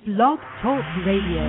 Blog Talk Radio.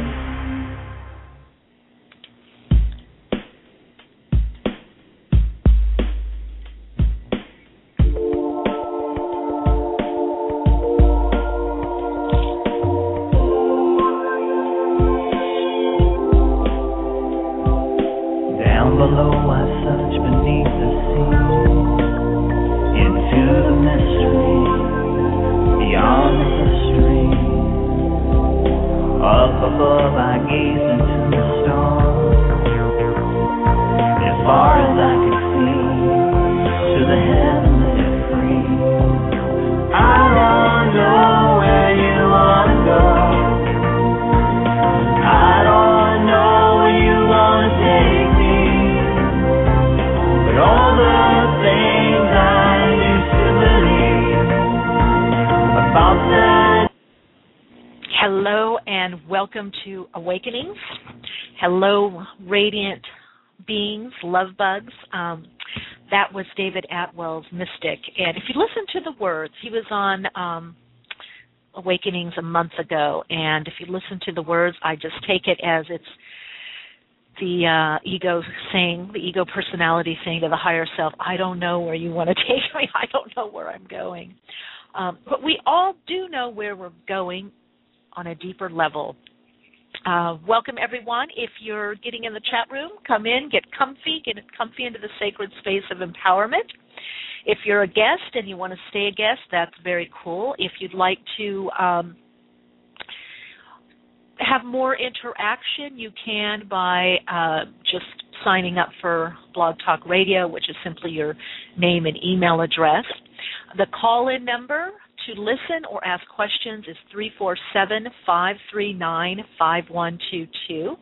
To Awakenings. Hello, radiant beings, love bugs. That was David Atwell's Mystic. And if you listen to the words, he was on Awakenings a month ago. And if you listen to the words, I just take it as it's the ego saying, the ego personality saying to the higher self, I don't know where you want to take me. I don't know where I'm going. But we all do know where we're going on a deeper level. Welcome, everyone. If you're getting in the chat room, come in, get comfy into the sacred space of empowerment. If you're a guest and you want to stay a guest, that's very cool. If you'd like to have more interaction, you can by just signing up for Blog Talk Radio, which is simply your name and email address. The call-in number to listen or ask questions is 347-539-5122.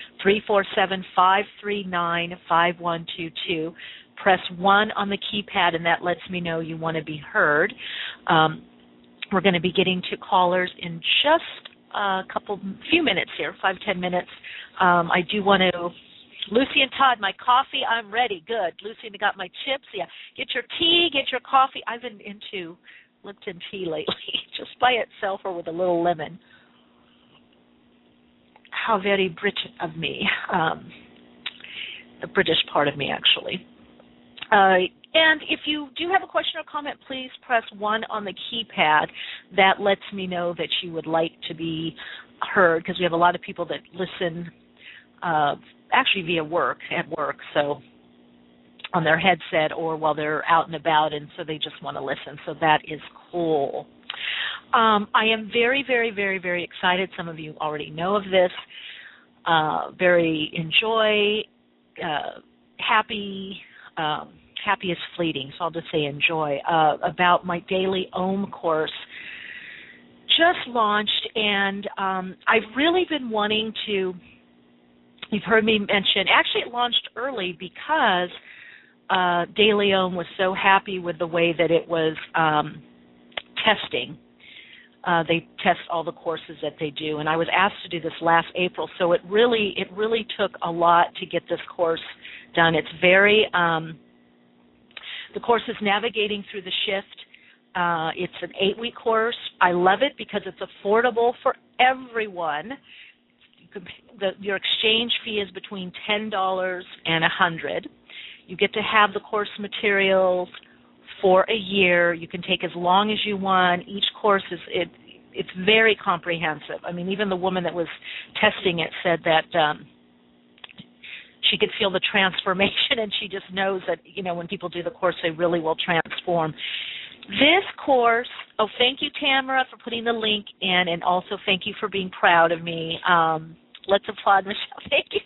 347-539-5122. Press 1 on the keypad, and that lets me know you want to be heard. We're going to be getting to callers in just a few minutes here, 5-10 minutes. I do want to... Lucy and Todd, my coffee, I'm ready. Good. Lucy and I got my chips. Yeah. Get your tea, get your coffee. I've been into Lipton tea lately, just by itself or with a little lemon. How very British of me. The British part of me, actually. And if you do have a question or comment, please press 1 on the keypad. That lets me know that you would like to be heard, because we have a lot of people that listen actually via work, so on their headset or while they're out and about, and so they just want to listen. So that is cool. I am very, very, very, very excited. Some of you already know of this. Happy is fleeting, so I'll just say enjoy, about my daily OM course. Just launched, and I've really been wanting to, you've heard me mention, actually it launched early because Daily Om was so happy with the way that it was testing. They test all the courses that they do, and I was asked to do this last April, so it really took a lot to get this course done. It's very, the course is Navigating Through the Shift. It's an 8-week course. I love it because it's affordable for everyone. Your exchange fee is between $10 and $100. You get to have the course materials for a year. You can take as long as you want. Each course it's very comprehensive. I mean, even the woman that was testing it said that she could feel the transformation, and she just knows that, when people do the course, they really will transform. This course, thank you, Tamara, for putting the link in, and also thank you for being proud of me. Let's applaud Michelle. Thank you.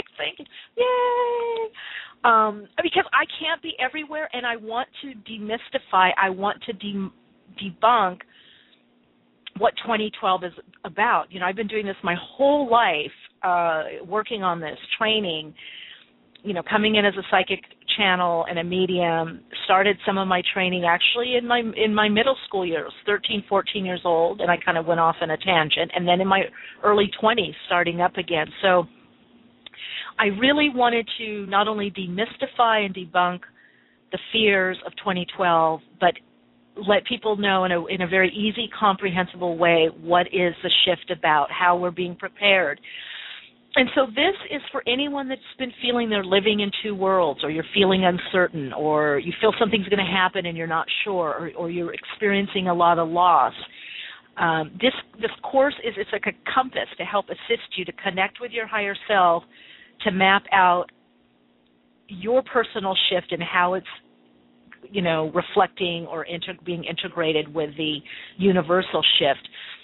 Yay! Because I can't be everywhere, and I want to demystify, I want to debunk what 2012 is about. I've been doing this my whole life, working on this, training, coming in as a psychic channel and a medium. Started some of my training actually in my middle school years, 13, 14 years old, and I kind of went off on a tangent, and then in my early 20s starting up again. So I really wanted to not only demystify and debunk the fears of 2012, but let people know in a very easy, comprehensible way what is the shift about, how we're being prepared. And so this is for anyone that's been feeling they're living in two worlds, or you're feeling uncertain, or you feel something's going to happen and you're not sure, or you're experiencing a lot of loss. This course it's like a compass to help assist you to connect with your higher self, to map out your personal shift and how it's, reflecting or being integrated with the universal shift.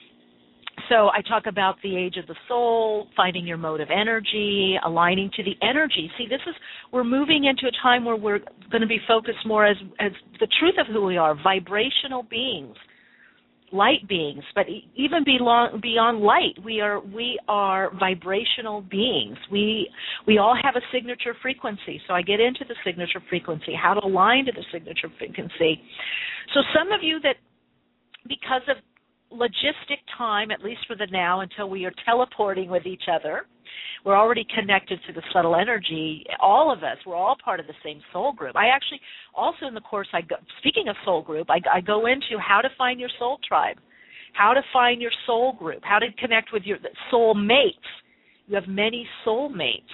So I talk about the age of the soul, finding your mode of energy, aligning to the energy. See, we're moving into a time where we're going to be focused more as the truth of who we are, vibrational beings, light beings, but even beyond light, we are vibrational beings. We all have a signature frequency. So I get into the signature frequency, how to align to the signature frequency. So some of you that, because of logistic time, at least for the now, until we are teleporting with each other, we're already connected to the subtle energy. All of us, we're all part of the same soul group. I actually, also in the course, speaking of soul group, I go into how to find your soul tribe, how to find your soul group, how to connect with your soul mates. You have many soul mates.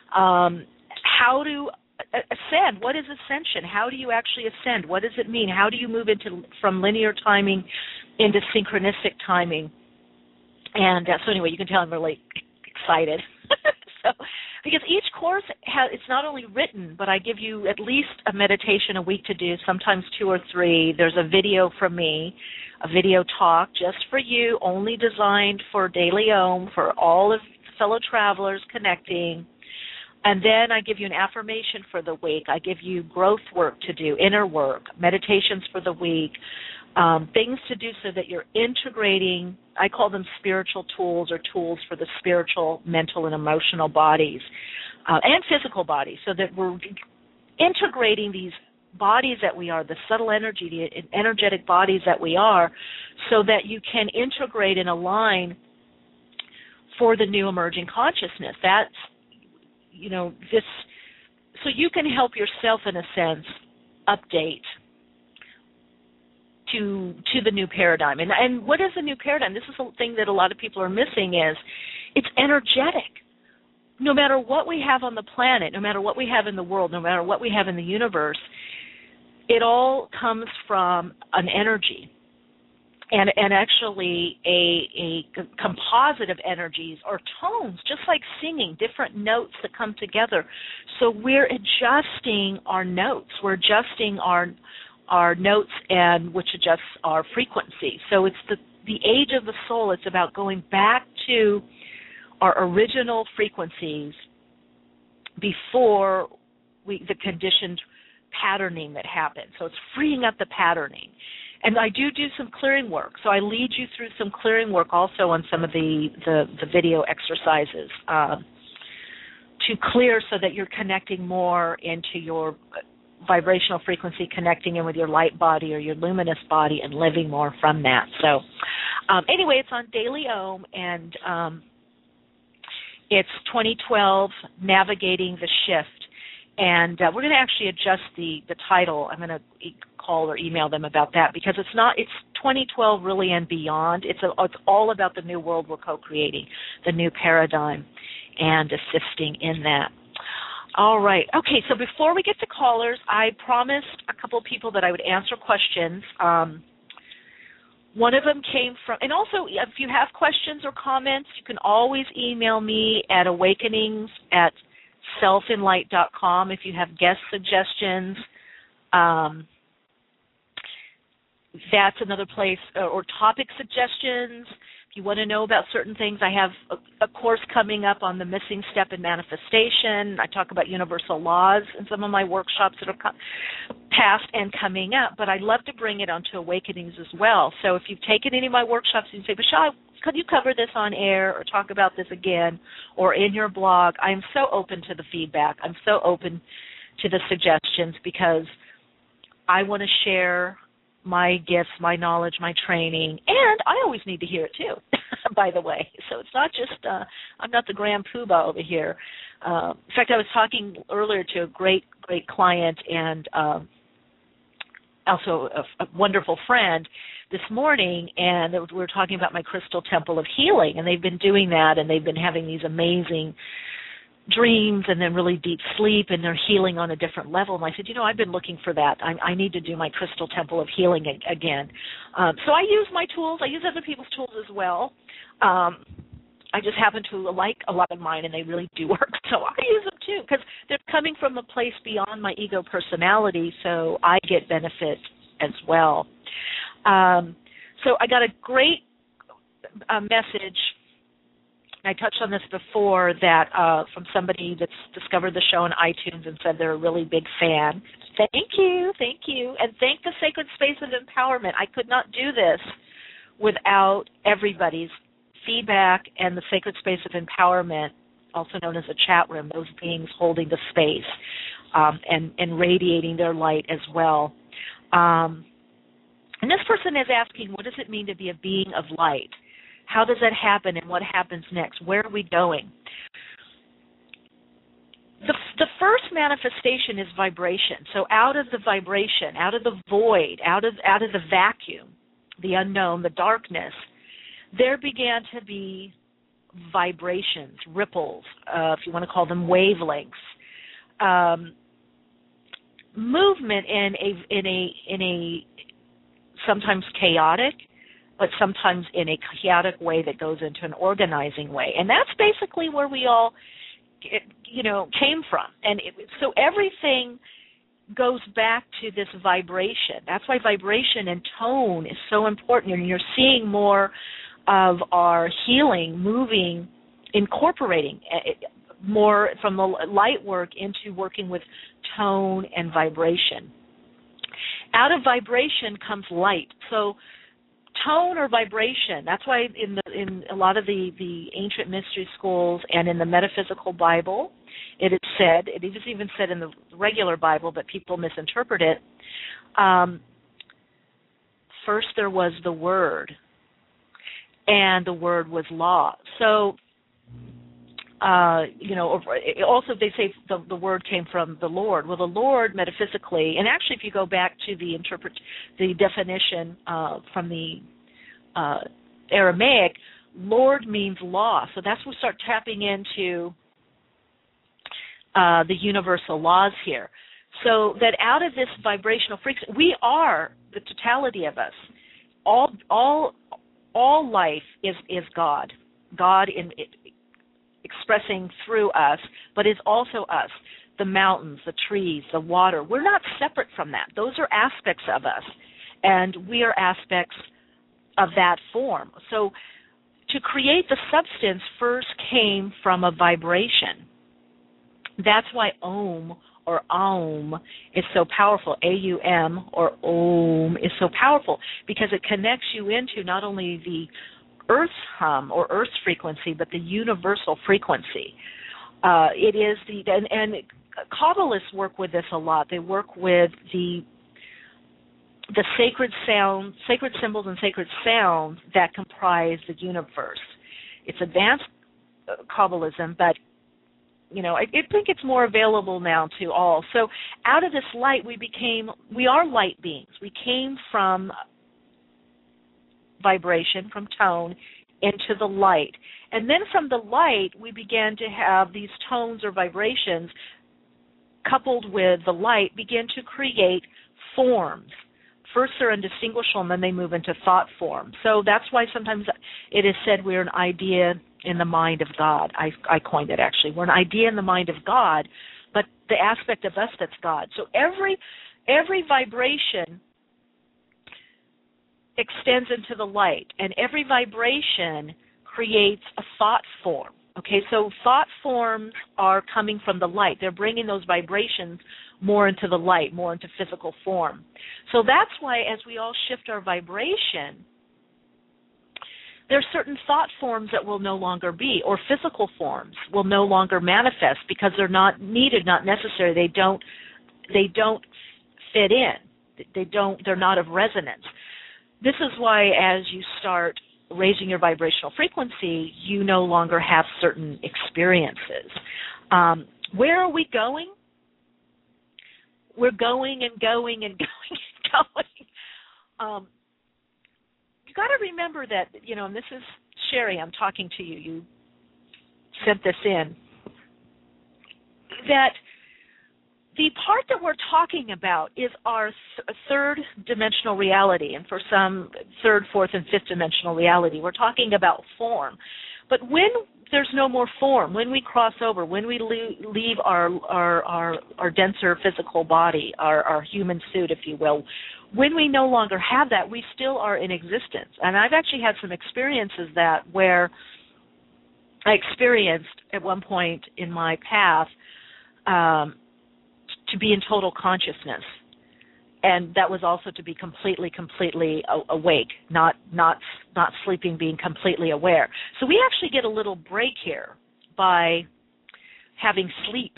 How to ascend. What is ascension? How do you actually ascend? What does it mean? How do you move from linear timing into synchronistic timing? And so anyway, you can tell I'm really excited. Because each course it's not only written, but I give you at least a meditation a week to do, sometimes 2 or 3. There's a video from me, a video talk just for you, only designed for Daily Om, for all of fellow travelers connecting. And then I give you an affirmation for the week. I give you growth work to do, inner work, meditations for the week, things to do so that you're integrating, I call them spiritual tools, or tools for the spiritual, mental, and emotional bodies, and physical bodies, so that we're integrating these bodies that we are, the subtle energy, the energetic bodies that we are, so that you can integrate and align for the new emerging consciousness. That's, so you can help yourself, in a sense, update to the new paradigm. And what is the new paradigm? This is the thing that a lot of people are missing, is it's energetic. No matter what we have on the planet, no matter what we have in the world, no matter what we have in the universe, it all comes from an energy. And actually a composite of energies or tones, just like singing, different notes that come together. So we're adjusting our notes. We're adjusting our notes, and which adjusts our frequency. So it's the age of the soul. It's about going back to our original frequencies before the conditioned patterning that happened. So it's freeing up the patterning. And I do some clearing work. So I lead you through some clearing work also on some of the video exercises to clear, so that you're connecting more into your vibrational frequency, connecting in with your light body or your luminous body, and living more from that. So anyway, it's on Daily Om, and it's 2012, Navigating the Shift. And we're going to actually adjust the title. I'm going to call or email them about that, because it's 2012 really and beyond. It's all about the new world we're co-creating, the new paradigm, and assisting in that. All right. Okay, so before we get to callers, I promised a couple of people that I would answer questions. One of them came from, and also if you have questions or comments, you can always email me at awakenings@selfinlight.com. If you have guest suggestions, that's another place, or topic suggestions. If you want to know about certain things, I have a course coming up on the missing step in manifestation. I talk about universal laws in some of my workshops that are past and coming up, but I'd love to bring it onto Awakenings as well. So if you've taken any of my workshops and you say, Michelle, could you cover this on air or talk about this again or in your blog, I'm so open to the feedback. I'm so open to the suggestions, because I want to share my gifts, my knowledge, my training, and I always need to hear it too, by the way. So it's not just, I'm not the grand poobah over here. In fact, I was talking earlier to a great client, and also a wonderful friend this morning, and we were talking about my Crystal Temple of Healing, and they've been doing that, and they've been having these amazing dreams and then really deep sleep, and they're healing on a different level. And I said, I've been looking for that. I need to do my Crystal Temple of Healing again. So I use my tools. I use other people's tools as well. I just happen to like a lot of mine, and they really do work. So I use them too, because they're coming from a place beyond my ego personality, so I get benefit as well. So I got a great message. I touched on this before, that from somebody that's discovered the show on iTunes and said they're a really big fan. Thank you. And thank the Sacred Space of Empowerment. I could not do this without everybody's feedback and the Sacred Space of Empowerment, also known as a chat room, those beings holding the space and radiating their light as well. And this person is asking, what does it mean to be a being of light? How does that happen, and what happens next? Where are we going? The first manifestation is vibration. So out of the vibration, out of the void, out of the vacuum, the unknown, the darkness, there began to be vibrations, ripples, if you want to call them wavelengths, movement in a sometimes chaotic, but sometimes in a chaotic way that goes into an organizing way. And that's basically where we all, came from. And so everything goes back to this vibration. That's why vibration and tone is so important. And you're seeing more of our healing moving, incorporating more from the light work into working with tone and vibration. Out of vibration comes light. So tone or vibration, that's why in a lot of the ancient mystery schools and in the metaphysical Bible, it is said, it is even said in the regular Bible, but people misinterpret it, first there was the Word, and the Word was law. So, also they say the Word came from the Lord. Well, the Lord metaphysically, and actually if you go back to the definition from the Aramaic, Lord means law. So that's when we start tapping into the universal laws here. So that out of this vibrational frequency, we are the totality of us. All life is God. God expressing through us, but is also us. The mountains, the trees, the water. We're not separate from that. Those are aspects of us, and we are aspects of that form. So to create the substance first came from a vibration. That's why Om or Aum is so powerful. A-U-M or Om is so powerful because it connects you into not only the Earth's hum or Earth's frequency, but the universal frequency. It is and Kabbalists work with this a lot. They work with the sacred sound, sacred symbols and sacred sounds that comprise the universe. It's advanced Kabbalism, but I think it's more available now to all. So out of this light, we are light beings. We came from vibration, from tone, into the light. And then from the light, we began to have these tones or vibrations coupled with the light begin to create forms. First they're indistinguishable, and then they move into thought form. So that's why sometimes it is said we're an idea in the mind of God. I coined it, actually. We're an idea in the mind of God, but the aspect of us that's God. So every vibration extends into the light, and every vibration creates a thought form. Okay, so thought forms are coming from the light. They're bringing those vibrations more into the light, more into physical form. So that's why as we all shift our vibration, there are certain thought forms that will no longer be, or physical forms will no longer manifest because they're not needed, not necessary. They don't fit in. They're not of resonance. This is why as you start raising your vibrational frequency, you no longer have certain experiences. Where are we going? We're going and going and going and You got to remember that, and this is Sherry, I'm talking to you. You sent this in. That the part that we're talking about is our third dimensional reality, and for some, third, fourth, and fifth dimensional reality. We're talking about form. But when there's no more form, when we cross over, when we leave our denser physical body, our human suit, if you will, when we no longer have that, we still are in existence. And I've actually had some experiences where I experienced at one point in my path to be in total consciousness. And that was also to be completely awake, not sleeping, being completely aware. So we actually get a little break here by having sleep.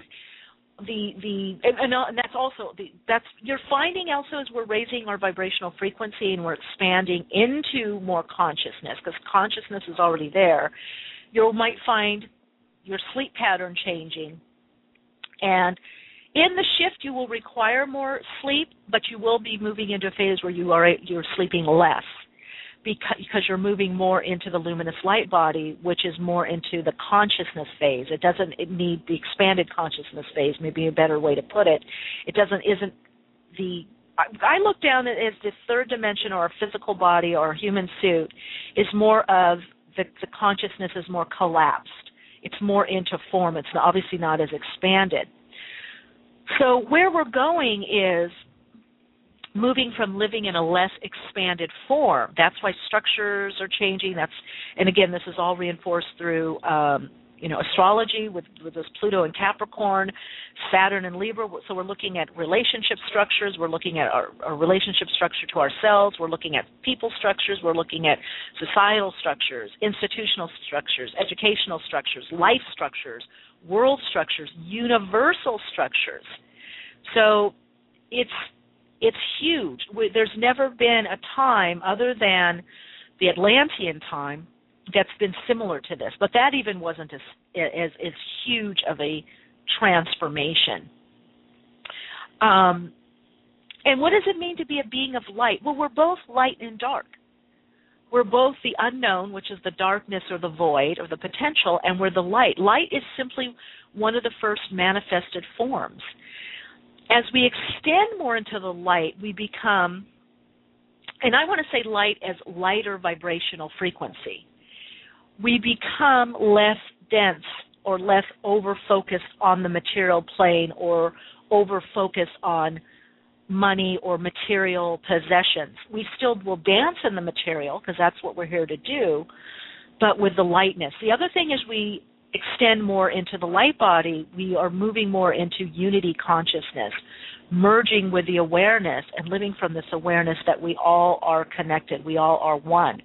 And that's also you're finding also as we're raising our vibrational frequency and we're expanding into more consciousness, because consciousness is already there. You might find your sleep pattern changing, and in the shift, you will require more sleep, but you will be moving into a phase where you're sleeping less because you're moving more into the luminous light body, which is more into the consciousness phase. It need the expanded consciousness phase, maybe a better way to put it. I look down at it as the third dimension, or a physical body or a human suit, is more of the consciousness is more collapsed. It's more into form. It's obviously not as expanded. So where we're going is moving from living in a less expanded form. That's why structures are changing. And again, this is all reinforced through astrology with those Pluto and Capricorn, Saturn and Libra. So we're looking at relationship structures. We're looking at our relationship structure to ourselves. We're looking at people structures. We're looking at societal structures, institutional structures, educational structures, life structures, world structures, universal structures. So it's huge. There's never been a time other than the Atlantean time that's been similar to this, but that even wasn't as huge of a transformation. And what does it mean to be a being of light? Well, we're both light and dark. We're both the unknown, which is the darkness or the void or the potential, and we're the light. Light is simply one of the first manifested forms. As we extend more into the light, we become, and I want to say light as lighter vibrational frequency. We become less dense or less over-focused on the material plane or over-focused on money or material possessions. We still will dance in the material because that's what we're here to do, but with the lightness. The other thing is we extend more into the light body, we are moving more into unity consciousness, merging with the awareness and living from this awareness that we all are connected, we all are one.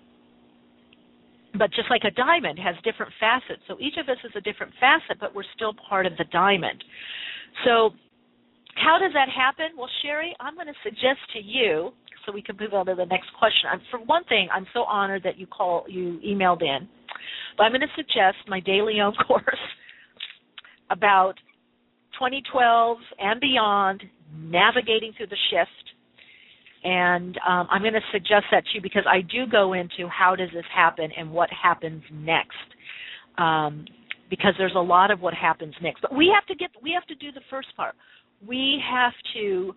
But just like a diamond has different facets, so each of us is a different facet, but we're still part of the diamond. So how does that happen? Well, Sherry, I'm going to suggest to you, so we can move on to the next question. For one thing, I'm so honored that you emailed in. But I'm going to suggest my Daily Ohm course about 2012 and beyond, navigating through the shift. And I'm going to suggest that to you because I do go into how does this happen and what happens next. Because there's a lot of what happens next. But we have to do the first part. We have to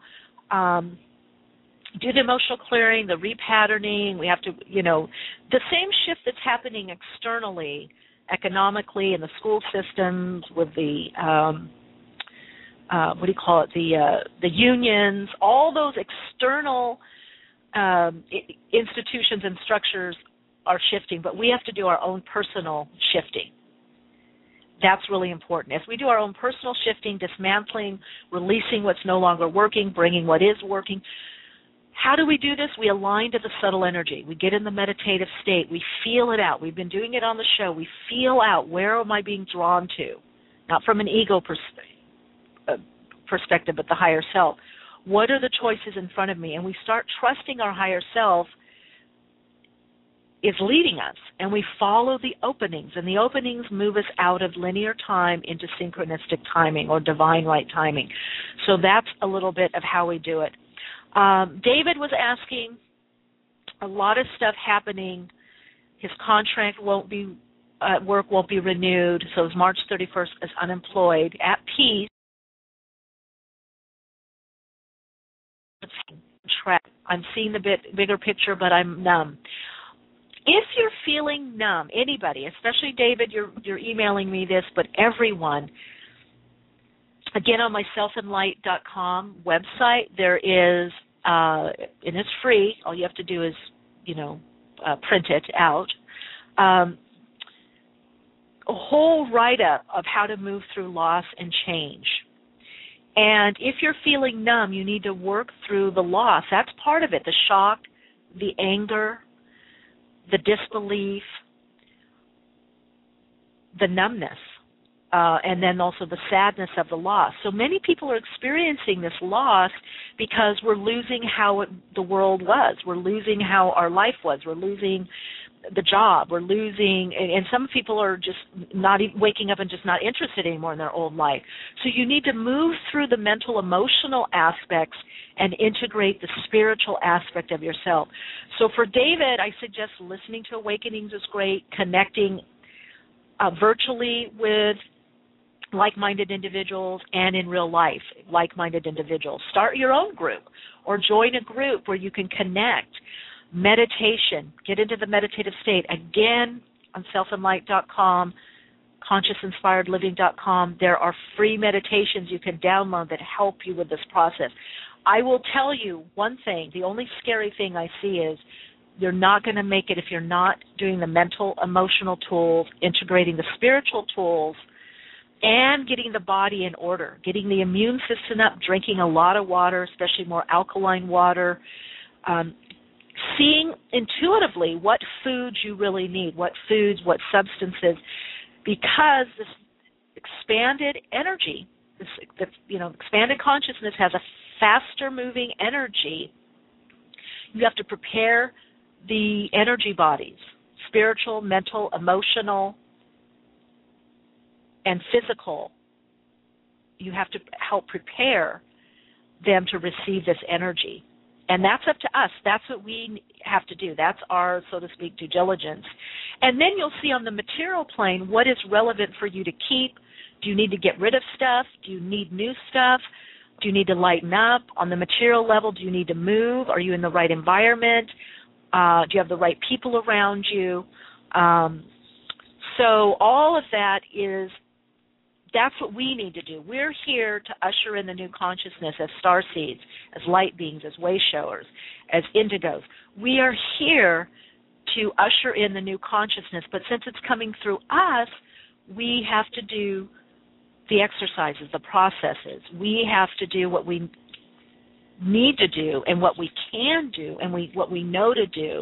do the emotional clearing, the repatterning. We have to, the same shift that's happening externally, economically, in the school systems, with the, the unions, all those external institutions and structures are shifting, but we have to do our own personal shifting. That's really important. As we do our own personal shifting, dismantling, releasing what's no longer working, bringing what is working. How do we do this? We align to the subtle energy. We get in the meditative state. We feel it out. We've been doing it on the show. We feel out, where am I being drawn to? Not from an ego perspective, but the higher self. What are the choices in front of me? And we start trusting our higher self is leading us, and we follow the openings, and the openings move us out of linear time into synchronistic timing or divine right timing. So that's a little bit of how we do it. David was asking, a lot of stuff happening. His contract work won't be renewed, so it's March 31st as unemployed, at peace. I'm seeing the bigger picture, but I'm numb. If you're feeling numb, anybody, especially David, you're emailing me this, but everyone, again, on my selfandlight.com website, there is, and it's free. All you have to do is, print it out. A whole write-up of how to move through loss and change. And if you're feeling numb, you need to work through the loss. That's part of it, the shock, the anger, the disbelief, the numbness, and then also the sadness of the loss. So many people are experiencing this loss because we're losing how the world was. We're losing how our life was. We're losing the job. We're losing, and some people are just not even waking up and just not interested anymore in their old life. So you need to move through the mental, emotional aspects and integrate the spiritual aspect of yourself. So for David, I suggest listening to Awakenings is great, connecting virtually with like-minded individuals and in real life, like-minded individuals. Start your own group or join a group where you can connect. Meditation, get into the meditative state. Again, on selfandlight.com, consciousinspiredliving.com, there are free meditations you can download that help you with this process. I will tell you one thing, the only scary thing I see is you're not going to make it if you're not doing the mental, emotional tools, integrating the spiritual tools, and getting the body in order, getting the immune system up, drinking a lot of water, especially more alkaline water, seeing intuitively what foods you really need, what foods, what substances, because this expanded energy, expanded consciousness has a faster moving energy. You have to prepare the energy bodies, spiritual, mental, emotional, and physical. You have to help prepare them to receive this energy. And that's up to us. That's what we have to do. That's our, so to speak, due diligence. And then you'll see on the material plane what is relevant for you to keep. Do you need to get rid of stuff? Do you need new stuff? Do you need to lighten up? On the material level, do you need to move? Are you in the right environment? Do you have the right people around you? So all of that that's what we need to do. We're here to usher in the new consciousness as starseeds, as light beings, as way showers, as indigos. We are here to usher in the new consciousness, but since it's coming through us, we have to do the exercises, the processes. We have to do what we need to do and what we can do and what we know to do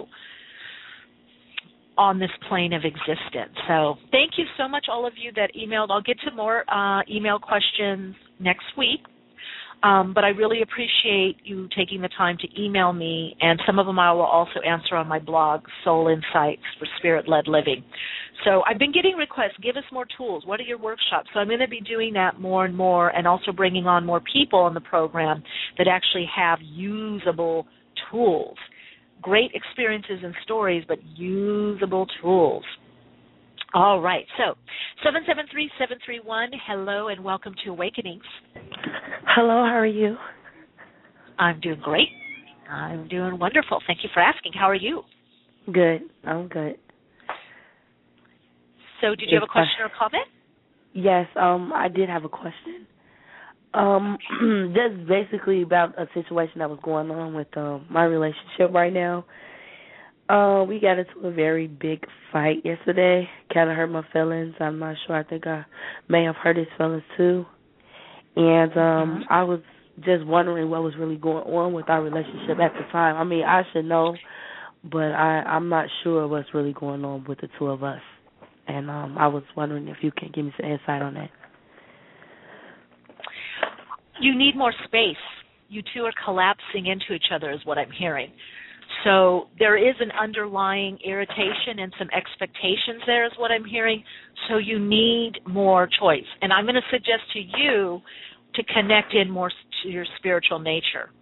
on this plane of existence. So thank you so much, all of you that emailed. I'll get to more email questions next week, but I really appreciate you taking the time to email me, and some of them I will also answer on my blog, Soul Insights for Spirit-Led Living. So I've been getting requests, give us more tools. What are your workshops? So I'm going to be doing that more and more, and also bringing on more people on the program that actually have usable tools. Great experiences and stories, but usable tools. All right, so 773-731, hello and welcome to Awakenings. Hello, how are you? I'm doing great. I'm doing wonderful. Thank you for asking. How are you? Good. I'm good. So did you have a question or a comment? Yes, I did have a question. Just basically about a situation that was going on with my relationship right now. We got into a very big fight yesterday. Kind of hurt my feelings. I'm not sure. I think I may have hurt his feelings too. And I was just wondering what was really going on with our relationship at the time. I mean, I should know, but I'm not sure what's really going on with the two of us. And I was wondering if you can give me some insight on that. You need more space. You two are collapsing into each other is what I'm hearing. So there is an underlying irritation and some expectations there is what I'm hearing. So you need more choice. And I'm going to suggest to you to connect in more to your spiritual nature.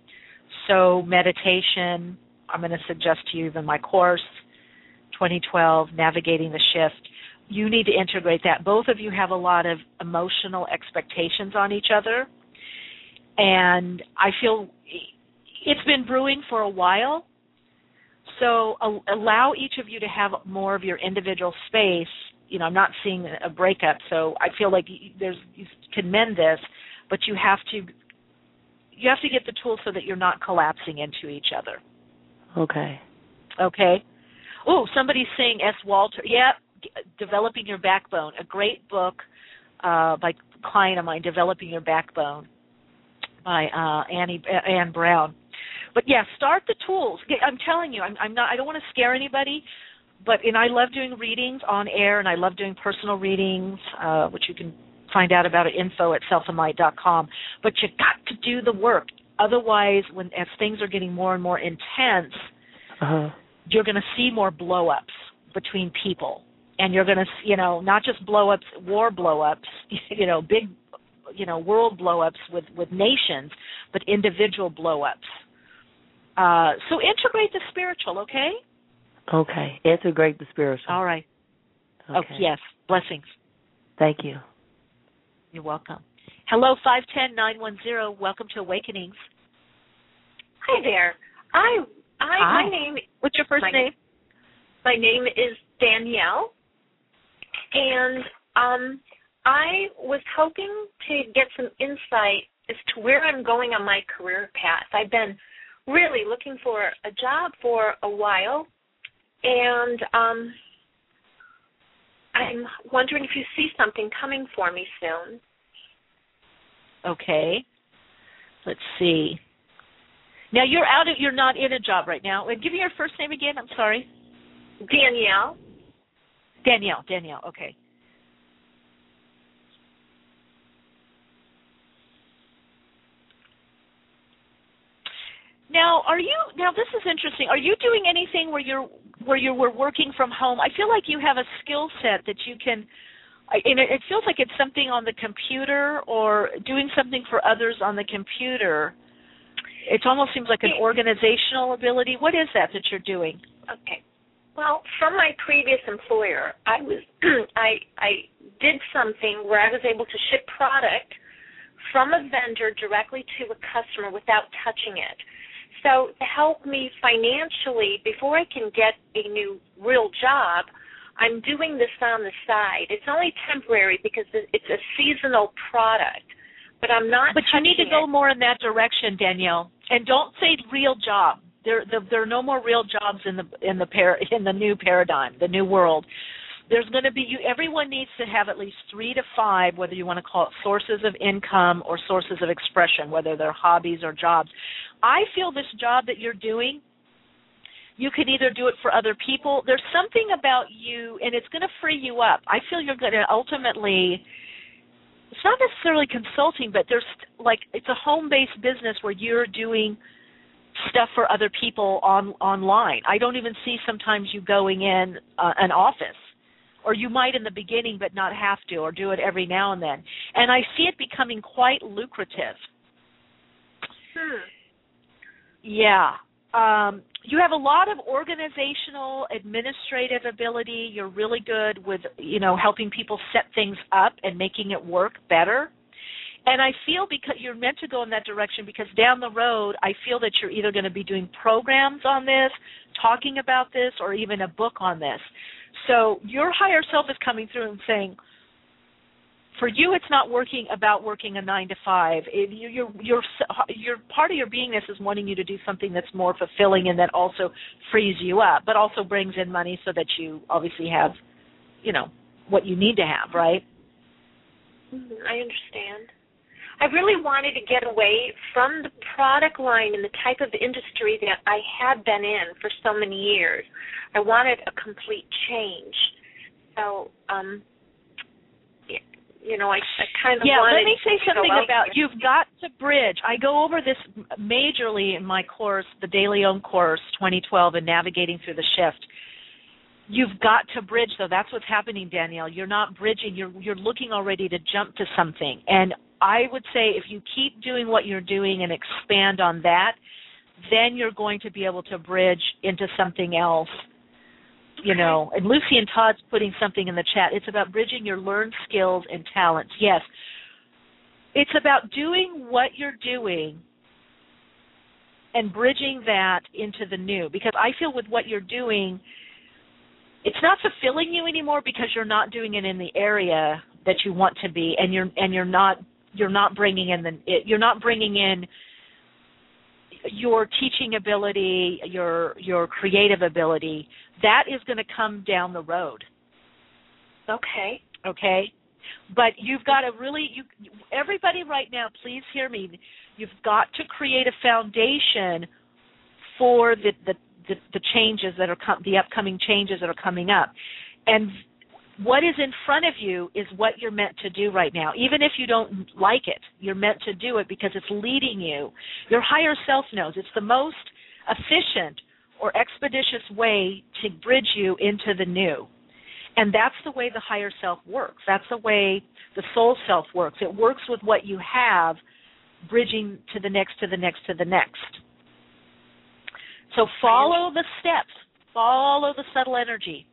So meditation, I'm going to suggest to you even my course, 2012, Navigating the Shift. You need to integrate that. Both of you have a lot of emotional expectations on each other, and I feel it's been brewing for a while. So allow each of you to have more of your individual space. You know, I'm not seeing a breakup, so I feel like you can mend this, but you have to get the tools so that you're not collapsing into each other. Okay. Okay. Oh, somebody's saying S. Walter. Yeah, Developing Your Backbone, a great book by a client of mine, Developing Your Backbone by Anne Brown. But yeah, start the tools. I'm telling you, I don't want to scare anybody, and I love doing readings on air, and I love doing personal readings, which you can find out about at info@selfandlight.com. But you got to do the work. Otherwise, as things are getting more and more intense, you're going to see more blow-ups between people. And you're going to, not just blow-ups, war blow-ups, big, world blow-ups with nations, but individual blow-ups. So integrate the spiritual, okay? Okay. Integrate the spiritual. All right. Okay. Yes. Blessings. Thank you. You're welcome. Hello, 510-910. Welcome to Awakenings. Hi there. Hi. My name. What's your first name? My name is Danielle, and I was hoping to get some insight as to where I'm going on my career path. I've been really looking for a job for a while, and I'm wondering if you see something coming for me soon. Okay. Let's see. Now you're not in a job right now. And give me your first name again. I'm sorry. Danielle. Danielle. Okay. Now, this is interesting. Are you doing anything where you're working from home? I feel like you have a skill set that you can, and it feels like it's something on the computer or doing something for others on the computer. It almost seems like an organizational ability. What is that you're doing? Okay. Well, from my previous employer, I did something where I was able to ship product from a vendor directly to a customer without touching it. So to help me financially, before I can get a new real job, I'm doing this on the side. It's only temporary because it's a seasonal product, but I'm not. But you need to go more in that direction, Danielle, and don't say real job. There are no more real jobs in the new paradigm, the new world. There's going to be everyone needs to have at least 3 to 5, whether you want to call it sources of income or sources of expression, whether they're hobbies or jobs. I feel this job that you're doing, you can either do it for other people. There's something about you, and it's going to free you up. I feel you're going to ultimately, it's not necessarily consulting, but it's a home-based business where you're doing stuff for other people online. I don't even see sometimes you going in an office, or you might in the beginning but not have to, or do it every now and then. And I see it becoming quite lucrative. Yeah. You have a lot of organizational, administrative ability. You're really good with, helping people set things up and making it work better. And I feel because you're meant to go in that direction, because down the road, I feel that you're either going to be doing programs on this, talking about this, or even a book on this. So your higher self is coming through and saying, for you, it's not about working a 9 to 5. Your part of your beingness is wanting you to do something that's more fulfilling and that also frees you up, but also brings in money so that you obviously have, what you need to have, right? I understand. I really wanted to get away from the product line and the type of industry that I had been in for so many years. I wanted a complete change. So, I kind of wanted. Let me say something about you've got to bridge. I go over this majorly in my course, the Daily Ohm course, 2012, and Navigating Through the Shift. You've got to bridge, though. That's what's happening, Danielle. You're not bridging. You're looking already to jump to something. And I would say if you keep doing what you're doing and expand on that, then you're going to be able to bridge into something else. And Lucy and Todd's putting something in the chat. It's about bridging your learned skills and talents. Yes. It's about doing what you're doing and bridging that into the new. Because I feel with what you're doing, it's not fulfilling you anymore because you're not doing it in the area that you want to be, and you're not bringing in your teaching ability, your creative ability. That is going to come down the road. Okay. But you've got to everybody right now, please hear me. You've got to create a foundation for the changes that are the upcoming changes that are coming up. And what is in front of you is what you're meant to do right now. Even if you don't like it, you're meant to do it because it's leading you. Your higher self knows it's the most efficient or expeditious way to bridge you into the new. And that's the way the higher self works. That's the way the soul self works. It works with what you have, bridging to the next, to the next, to the next. So follow the steps. Follow the subtle energy.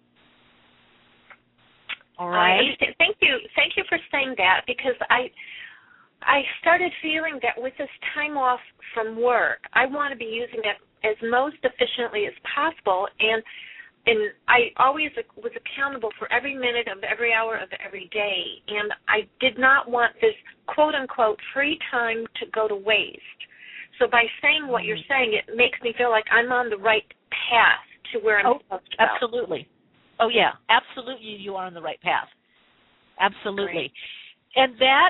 All right? I understand. Thank you for saying that, because I started feeling that with this time off from work, I want to be using it as most efficiently as possible, and I always was accountable for every minute of every hour of every day, and I did not want this quote-unquote free time to go to waste. So by saying what you're saying, it makes me feel like I'm on the right path to where I'm supposed to go. Absolutely. Oh, yeah, absolutely you are on the right path. Absolutely. Great. And that,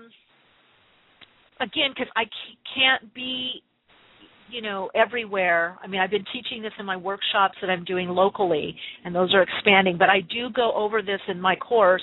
again, because I can't be, everywhere. I mean, I've been teaching this in my workshops that I'm doing locally, and those are expanding, but I do go over this in my course,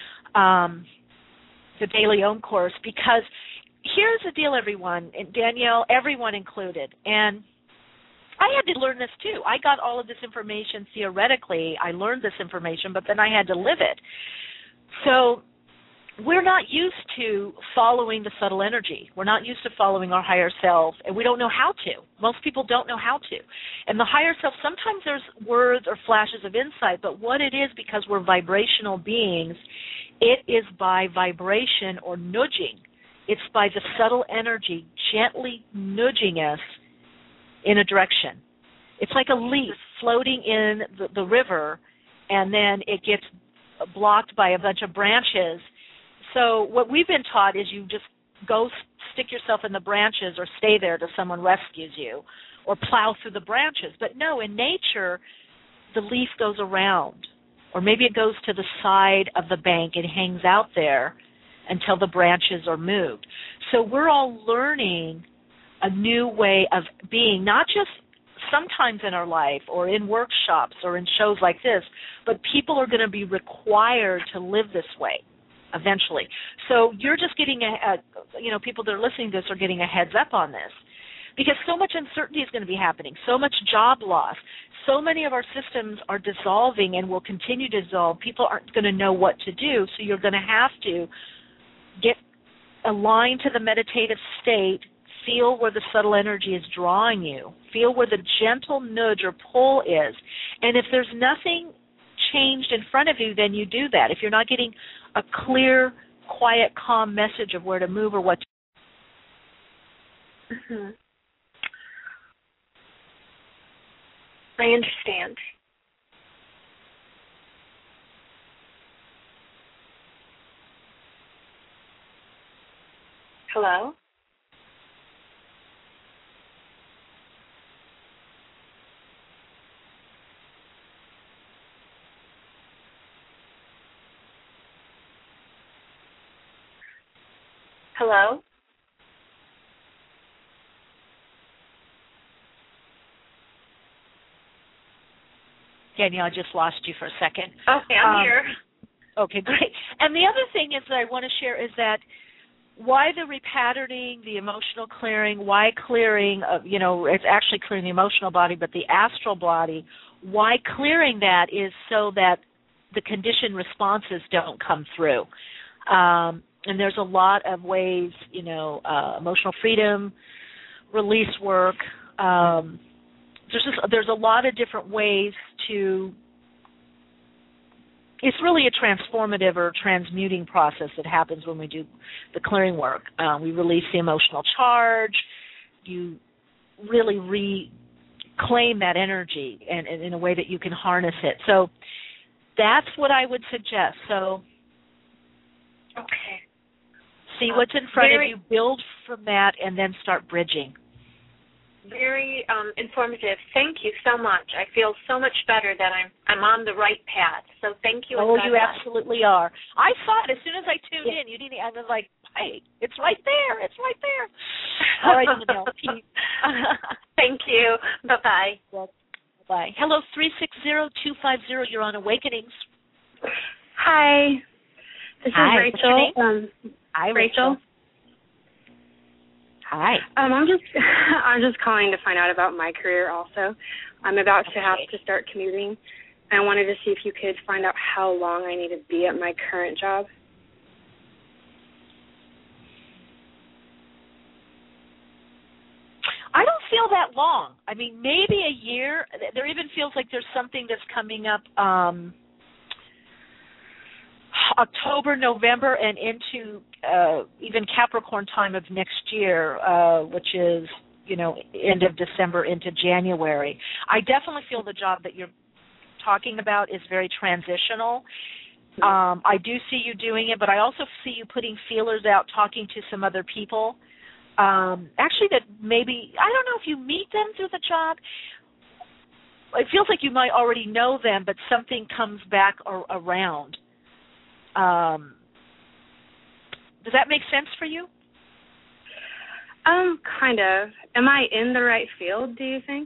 the Daily Ohm course, because here's the deal, everyone, and Danielle, everyone included, and I had to learn this too. I got all of this information theoretically. I learned this information, but then I had to live it. So we're not used to following the subtle energy. We're not used to following our higher self, and we don't know how to. Most people don't know how to. And the higher self, sometimes there's words or flashes of insight, but what it is, because we're vibrational beings, it is by vibration or nudging. It's by the subtle energy gently nudging us in a direction. It's like a leaf floating in the river, and then it gets blocked by a bunch of branches. So what we've been taught is you just go stick yourself in the branches or stay there till someone rescues you, or plow through the branches. But no, in nature, the leaf goes around, or maybe it goes to the side of the bank and hangs out there until the branches are moved. So we're all learning a new way of being, not just sometimes in our life or in workshops or in shows like this, but people are going to be required to live this way eventually. So you're just getting people that are listening to this are getting a heads up on this, because so much uncertainty is going to be happening, so much job loss, so many of our systems are dissolving and will continue to dissolve. People aren't going to know what to do, so you're going to have to get aligned to the meditative state. Feel where the subtle energy is drawing you. Feel where the gentle nudge or pull is. And if there's nothing changed in front of you, then you do that. If you're not getting a clear, quiet, calm message of where to move or what to do. Mm-hmm. I understand. Hello? Hello? Danielle, I just lost you for a second. Okay, I'm here. Okay, great. And the other thing is that I want to share is that why the repatterning, the emotional clearing, why clearing of, it's actually clearing the emotional body, but the astral body, why clearing that is so that the conditioned responses don't come through. And there's a lot of ways, emotional freedom, release work, there's a lot of different ways to. It's really a transformative or transmuting process that happens when we do the clearing work. We release the emotional charge. You really reclaim that energy and in a way that you can harness it. So that's what I would suggest. So okay. See what's in front of you, build from that, and then start bridging. Very informative. Thank you so much. I feel so much better that I'm on the right path. So thank you. Oh, you absolutely are. I saw it as soon as I tuned in. You didn't. I was like, hey, it's right there. It's right there. All right, Janelle. Peace. Thank you. Bye-bye. Bye. Hello, 360-250. You're on Awakenings. Hi. This is Rachel. Hi, Rachel. Hi. I'm just calling to find out about my career also. I'm about to have to start commuting. I wanted to see if you could find out how long I need to be at my current job. I don't feel that long. I mean, maybe a year. There even feels like there's something that's coming up October, November, and into even Capricorn time of next year, which is, end of December into January. I definitely feel the job that you're talking about is very transitional. I do see you doing it, but I also see you putting feelers out, talking to some other people. Actually, that maybe, I don't know if you meet them through the job. It feels like you might already know them, but something comes back around. Does that make sense for you? Kind of. Am I in the right field, do you think?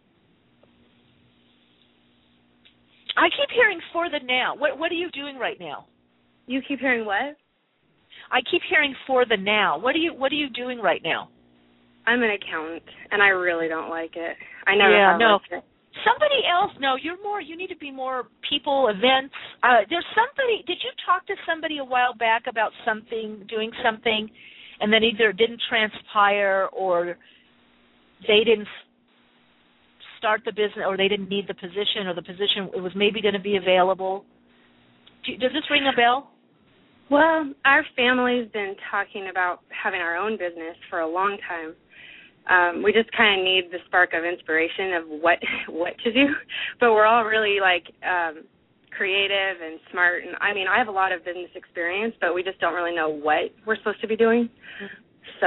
I keep hearing for the now. What are you doing right now? You keep hearing what? I keep hearing for the now. What are you doing right now? I'm an accountant, and I really don't like it. I never have liked it. Somebody else, no, you need to be more people, events. There's somebody, did you talk to somebody a while back about doing something, and then either it didn't transpire or they didn't start the business or they didn't need the position or the position, it was maybe going to be available? Does this ring a bell? Well, our family's been talking about having our own business for a long time. We just kind of need the spark of inspiration of what to do. But we're all really, creative and smart. And, I have a lot of business experience, but we just don't really know what we're supposed to be doing. So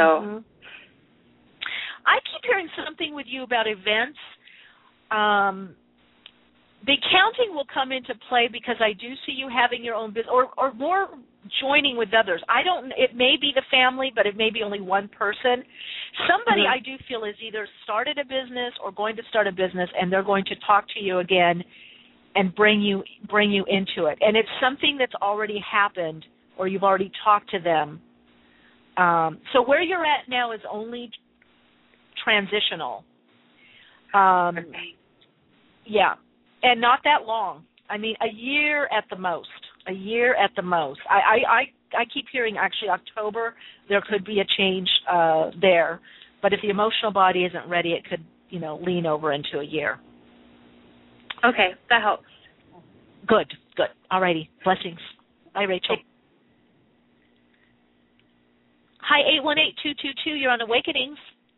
I keep hearing something with you about events. The accounting will come into play because I do see you having your own business or more joining with others. It may be the family, but it may be only one person. Somebody I do feel is either started a business or going to start a business, and they're going to talk to you again and bring you into it. And it's something that's already happened or you've already talked to them. So where you're at now is only transitional. Yeah, and not that long. A year at the most. A year at the most. I keep hearing actually October there could be a change there, but if the emotional body isn't ready, it could lean over into a year. Okay, that helps. Good. All righty. Blessings. Bye, Rachel. Hi, 818-222. You're on Awakenings.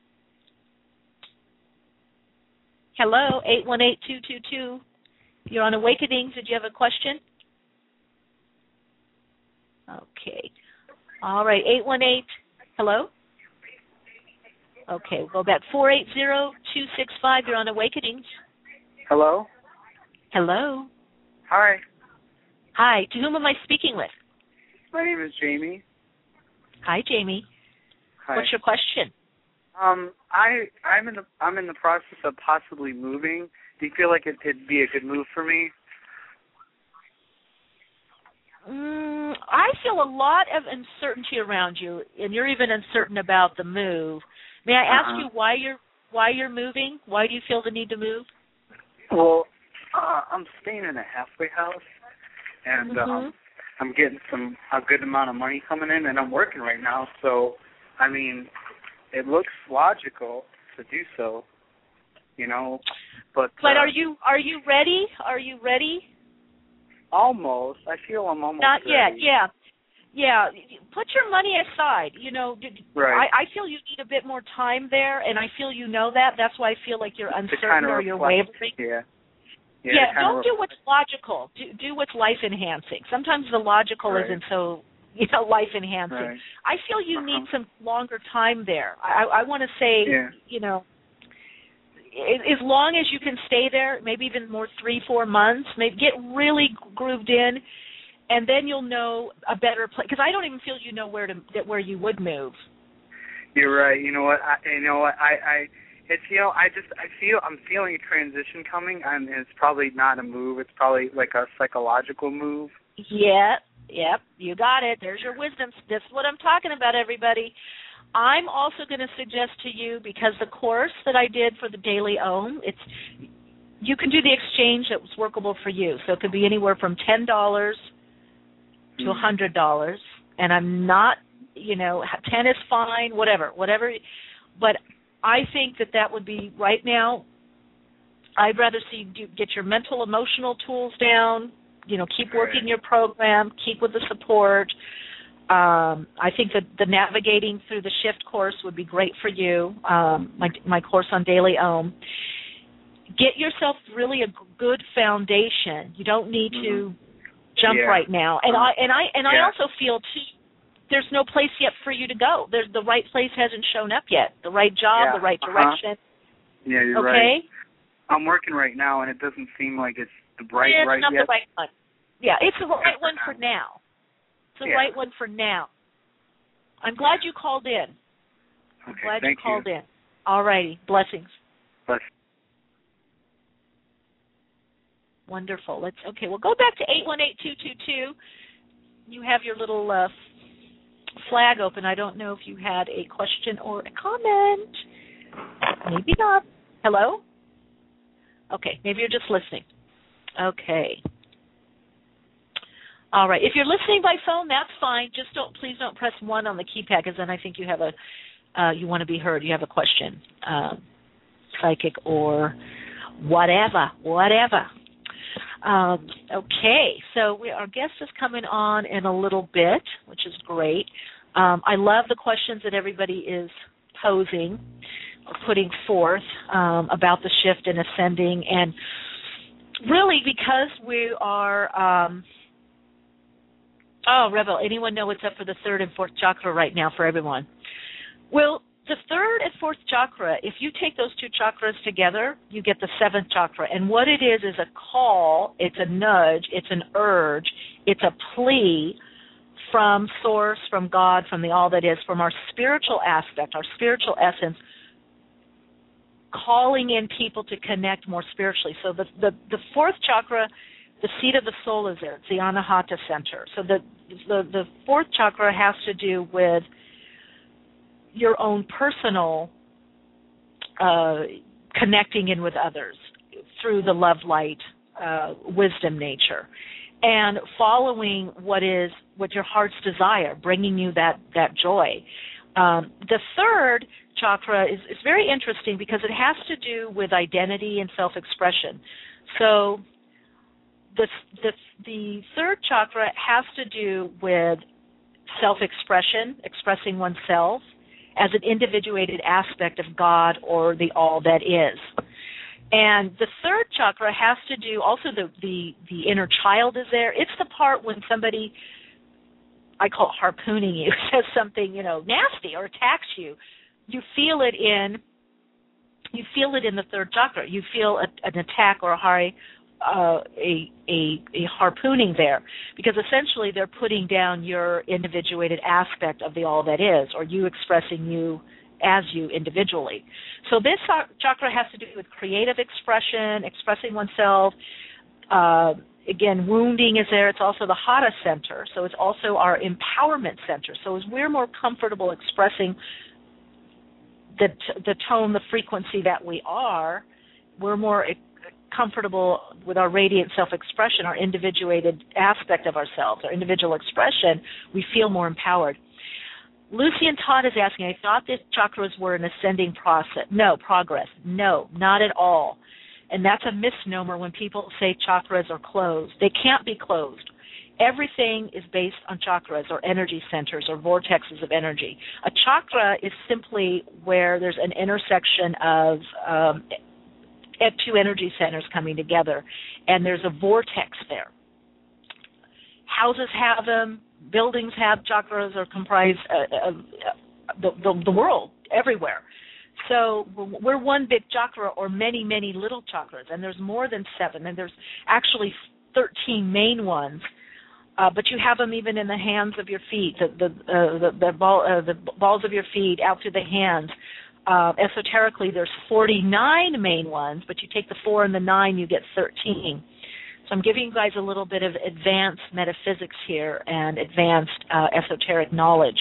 Hello, 818-222. You're on Awakenings. Did you have a question? Okay. All right, 818. Hello? Okay, we'll go back. 480-265. You're on Awakenings. Hello? Hello? Hi. Hi. To whom am I speaking with? My name is Jamie. Hi, Jamie. Hi. What's your question? I'm in the process of possibly moving. Do you feel like it'd be a good move for me? I feel a lot of uncertainty around you, and you're even uncertain about the move. May I ask you why you're moving? Why do you feel the need to move? Well, I'm staying in a halfway house, and I'm getting a good amount of money coming in, and I'm working right now. So, it looks logical to do so. you know. But are you ready? Are you ready? Almost. I feel I'm almost Not ready. yet. Yeah. Put your money aside. You know, right. I feel you need a bit more time there, and I feel you know that. That's why I feel like you're uncertain or you're wavering. Yeah, don't do what's logical. Do what's life-enhancing. Sometimes the logical isn't so, life-enhancing. Right. I feel you need some longer time there. I want to say, as long as you can stay there, maybe even more 3-4 months, maybe get really grooved in, and then you'll know a better place. Because I don't even feel you know where you would move. You're right. You know what? I'm feeling a transition coming, and it's probably not a move. It's probably like a psychological move. Yeah. Yep. You got it. There's your wisdom. That's what I'm talking about, everybody. I'm also going to suggest to you, because the course that I did for the Daily Om, you can do the exchange that was workable for you. So it could be anywhere from $10 to $100, and I'm not, 10 is fine, whatever. But I think that would be, right now, I'd rather see you get your mental, emotional tools down, keep working your program, keep with the support. I think that the navigating through the shift course would be great for you, my course on Daily Om. Get yourself really a good foundation. You don't need to jump right now. And I also feel too, there's no place yet for you to go. The right place hasn't shown up yet. The right job, the right direction. Yeah, you're right. I'm working right now, and it doesn't seem like it's the right it's right not yet. The right one. Yeah, it's the right one for now. It's the right one for now. I'm glad you called in. I'm glad you called in. All righty. Blessings. Blessings. Wonderful. We'll go back to 818-222. You have your little flag open. I don't know if you had a question or a comment. Maybe not. Hello? Okay, maybe you're just listening. Okay. All right. If you're listening by phone, that's fine. Just please don't press 1 on the keypad, because then I think you have you want to be heard. You have a question, psychic or whatever. Okay. So our guest is coming on in a little bit, which is great. I love the questions that everybody is posing or putting forth about the shift and ascending, and really because we are. Rebel, anyone know what's up for the 3rd and 4th chakra right now for everyone? Well, the 3rd and 4th chakra, if you take those 2 chakras together, you get the 7th chakra. And what it is a call, it's a nudge, it's an urge, it's a plea from Source, from God, from the all that is, from our spiritual aspect, our spiritual essence, calling in people to connect more spiritually. So the 4th chakra, the seat of the soul is there. It's the Anahata center. So the 4th chakra has to do with your own personal connecting in with others through the love, light, wisdom nature, and following what your heart's desire, bringing you that joy. The 3rd chakra is very interesting because it has to do with identity and self-expression. So the 3rd chakra has to do with self-expression, expressing oneself as an individuated aspect of God or the all that is. And the 3rd chakra has to do, also the inner child is there. It's the part when somebody, I call it harpooning you, says something, nasty or attacks you. You feel it in the 3rd chakra. You feel an attack or a harpooning there, because essentially they're putting down your individuated aspect of the all that is, or you expressing you as you individually. So this chakra has to do with creative expression, expressing oneself. Again, wounding is there. It's also the Hata center, so it's also our empowerment center. So as we're more comfortable expressing the tone, the frequency that we are, we're more comfortable with our radiant self-expression, our individuated aspect of ourselves, our individual expression, we feel more empowered. Lucian Todd is asking, I thought that chakras were an ascending process. No, progress. No, not at all. And that's a misnomer when people say chakras are closed. They can't be closed. Everything is based on chakras or energy centers or vortexes of energy. A chakra is simply where there's an intersection of two energy centers coming together, and there's a vortex there. Houses have them. Buildings have chakras, or comprise the world everywhere. So we're one big chakra or many, many little chakras, and there's more than 7, and there's actually 13 main ones. But you have them even in the hands of your feet, the balls of your feet out to the hands. Esoterically, there's 49 main ones, but you take the 4 and the 9, you get 13. So I'm giving you guys a little bit of advanced metaphysics here and advanced esoteric knowledge.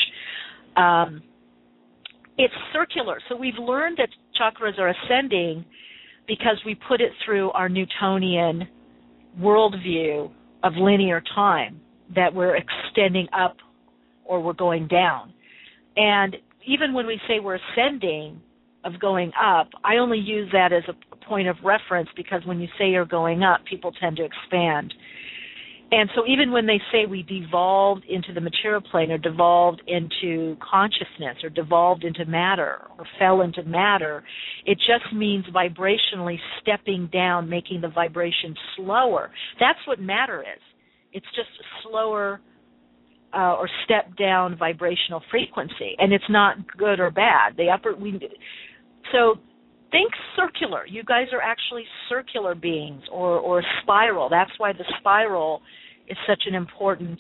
It's circular. So we've learned that chakras are ascending because we put it through our Newtonian worldview of linear time, that we're extending up or we're going down. And even when we say we're ascending, of going up, I only use that as a point of reference because when you say you're going up, people tend to expand. And so even when they say we devolved into the material plane or devolved into consciousness or devolved into matter or fell into matter, it just means vibrationally stepping down, making the vibration slower. That's what matter is. It's just a slower or step down vibrational frequency, and it's not good or bad. So think circular. You guys are actually circular beings or a spiral. That's why the spiral is such an important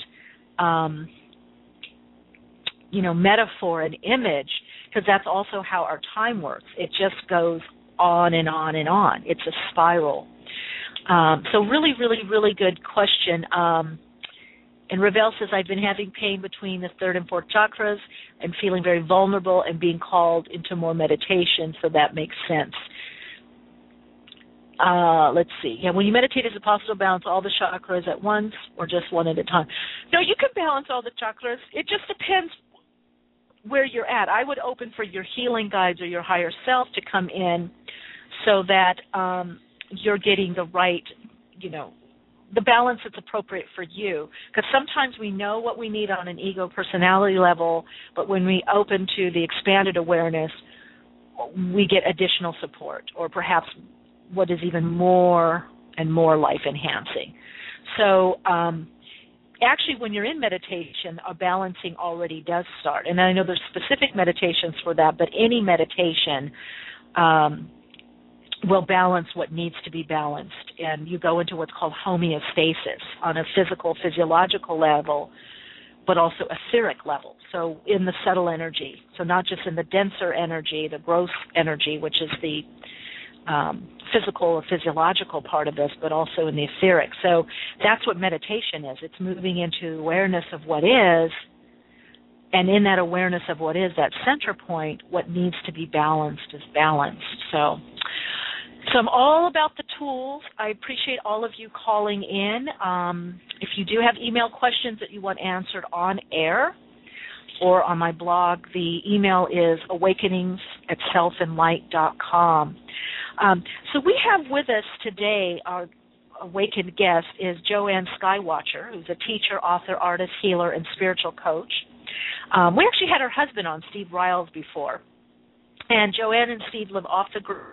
metaphor and image, because that's also how our time works. It just goes on and on and on. It's a spiral. So really, really, really good question. And Ravel says, I've been having pain between the 3rd and 4th chakras and feeling very vulnerable and being called into more meditation, so that makes sense. Let's see. Yeah, when you meditate, is it possible to balance all the chakras at once or just one at a time? No, you can balance all the chakras. It just depends where you're at. I would open for your healing guides or your higher self to come in so that you're getting the right, the balance that's appropriate for you. Because sometimes we know what we need on an ego personality level, but when we open to the expanded awareness, we get additional support, or perhaps what is even more and more life-enhancing. So actually, when you're in meditation, a balancing already does start. And I know there's specific meditations for that, but any meditation will balance what needs to be balanced. And you go into what's called homeostasis on a physical, physiological level, but also etheric level. So in the subtle energy. So not just in the denser energy, the gross energy, which is the physical or physiological part of this, but also in the etheric. So that's what meditation is. It's moving into awareness of what is, and in that awareness of what is, that center point, what needs to be balanced is balanced. So I'm all about the tools. I appreciate all of you calling in. If you do have email questions that you want answered on air or on my blog, the email is awakenings@selfandlight.com. So we have with us today, our awakened guest is Joanne Skywatcher, who's a teacher, author, artist, healer, and spiritual coach. We actually had her husband on, Steve Riles, before. And Joanne and Steve live off the grid.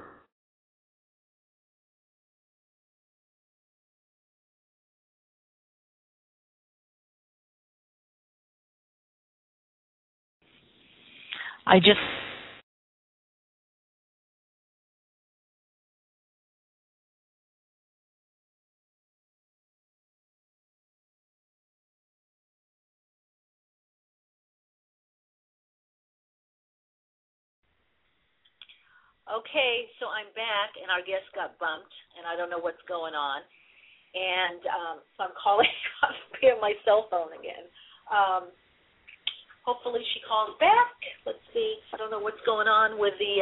Okay, so I'm back, and our guest got bumped, and I don't know what's going on. And so I'm calling via my cell phone again. Hopefully she calls back. Let's see. I don't know what's going on with the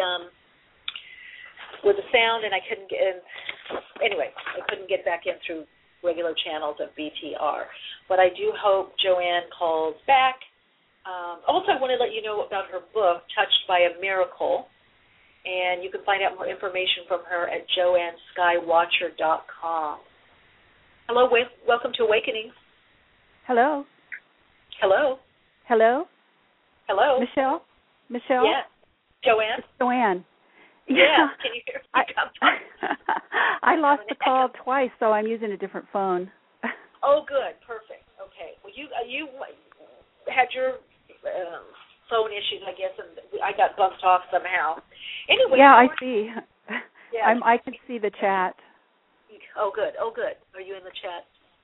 sound, and I couldn't get in. Anyway, I couldn't get back in through regular channels of BTR. But I do hope Joanne calls back Also, I want to let you know about her book, Touched by a Miracle, and you can find out more information from her at JoanneSkywatcher.com. Hello, welcome to Awakenings. Hello. Hello. Hello. Hello. Michelle? Yes. Joanne? It's Joanne. Yeah. Can you hear me? I lost the call twice, so I'm using a different phone. Oh, good. Perfect. Okay. Well, you had your phone issues, I guess, and I got bumped off somehow. Anyway. Yeah, I see. Yeah. I can see the chat. Oh, good. Oh, good. Are you in the chat?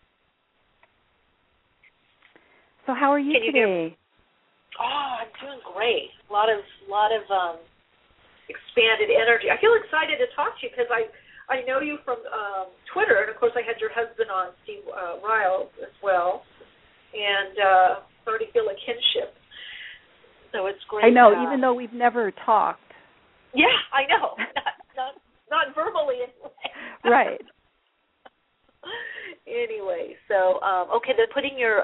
So how are you today? Oh, I'm doing great. A lot of expanded energy. I feel excited to talk to you because I know you from Twitter, and of course I had your husband on, Steve Ryle, as well, and already feel a kinship. So it's great. I know, even though we've never talked. Yeah, I know. Not verbally. Right. Anyway, so okay, they're putting your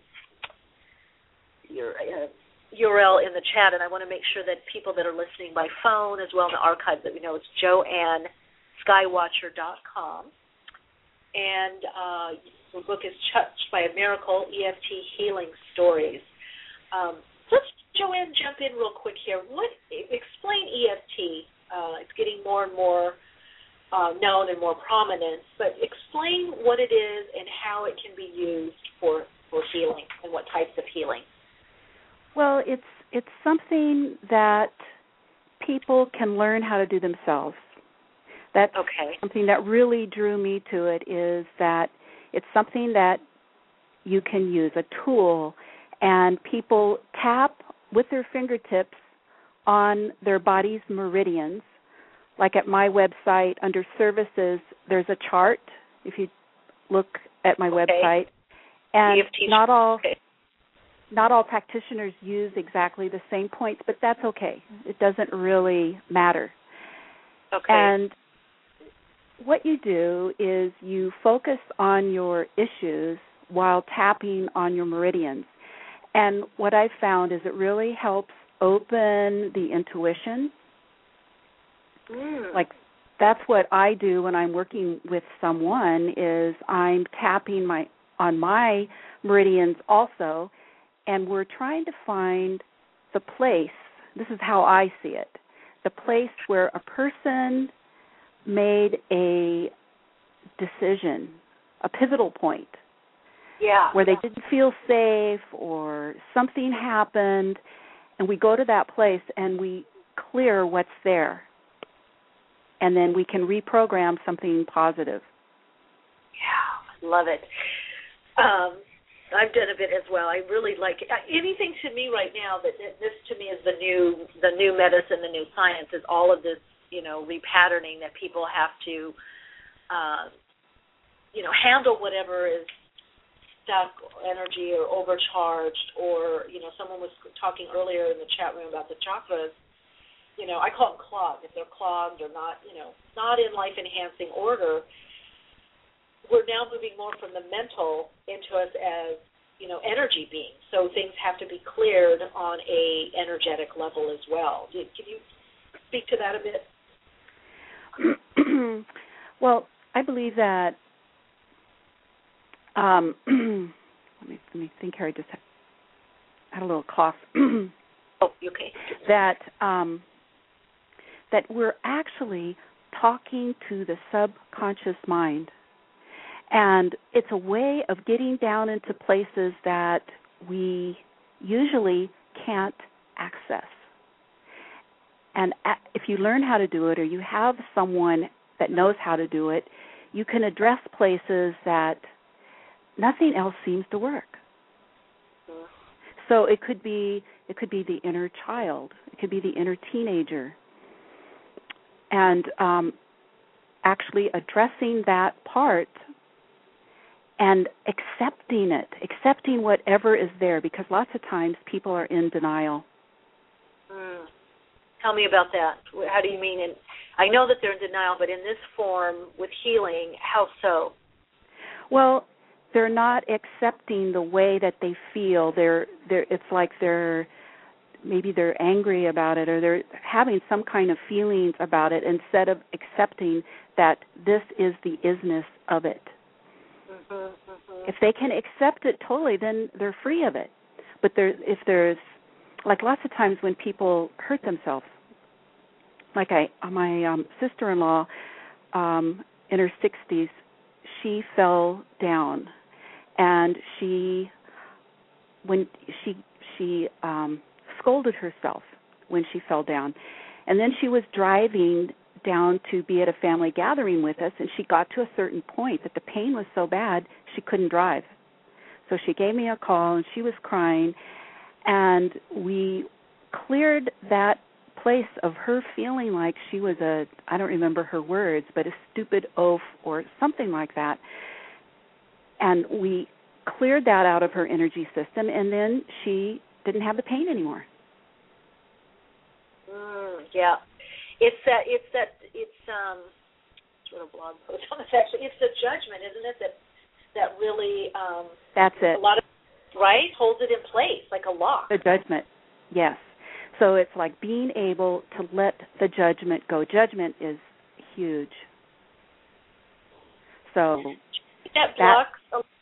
URL in the chat, and I want to make sure that people that are listening by phone as well in the archives that we know it's JoanneSkywatcher.com. And the book is Touched by a Miracle, EFT Healing Stories. Let's, Joanne, jump in real quick here. Explain EFT. It's getting more and more known and more prominent, but explain what it is and how it can be used for healing and what types of healing. Well, it's something that people can learn how to do themselves. That's something that really drew me to it, is that it's something that you can use, a tool, and people tap with their fingertips on their body's meridians. Like at my website, under services, there's a chart, if you look at my website. And not all practitioners use exactly the same points, but that's okay. It doesn't really matter. Okay. And what you do is you focus on your issues while tapping on your meridians. And what I've found is it really helps open the intuition. Like, that's what I do when I'm working with someone, is I'm tapping on my meridians also, and we're trying to find the place, this is how I see it, the place where a person made a decision, a pivotal point, where they didn't feel safe or something happened, and we go to that place and we clear what's there, and then we can reprogram something positive. Yeah, love it. I've done a bit as well. I really like it. Anything to me right now that this to me is the new medicine, the new science, is all of this, repatterning that people have to, handle whatever is stuck energy or overcharged, or someone was talking earlier in the chat room about the chakras. I call them clogged. If they're clogged or not, not in life-enhancing order, we're now moving more from the mental into us as, energy beings. So things have to be cleared on a energetic level as well. Can you speak to that a bit? Well, I believe that, let me think here. I just had a little cough. Oh, okay. That we're actually talking to the subconscious mind. And it's a way of getting down into places that we usually can't access. And if you learn how to do it, or you have someone that knows how to do it, you can address places that nothing else seems to work. So it could be the inner child. It could be the inner teenager. And actually addressing that part and accepting whatever is there, because lots of times people are in denial. Tell me about that. How do you mean? And I know that they're in denial, but in this form with healing, how so? Well, they're not accepting the way that they feel. It's like maybe they're angry about it, or they're having some kind of feelings about it, instead of accepting that this is the isness of it. If they can accept it totally, then they're free of it. But if there's, like, lots of times when people hurt themselves, like my sister-in-law in her 60s, she fell down, and she scolded herself when she fell down. And then she was driving down to be at a family gathering with us, and she got to a certain point that the pain was so bad she couldn't drive. So she gave me a call, and she was crying, and we cleared that place of her feeling like she was I don't remember her words, but a stupid oaf or something like that. And we cleared that out of her energy system, and then she didn't have the pain anymore. Yeah. It's sort of blog post on this, actually. It's the judgment, isn't it, that really that's it. A lot of, right, holds it in place like a lock. The judgment, yes. So it's like being able to let the judgment go. Judgment is huge. So that blocks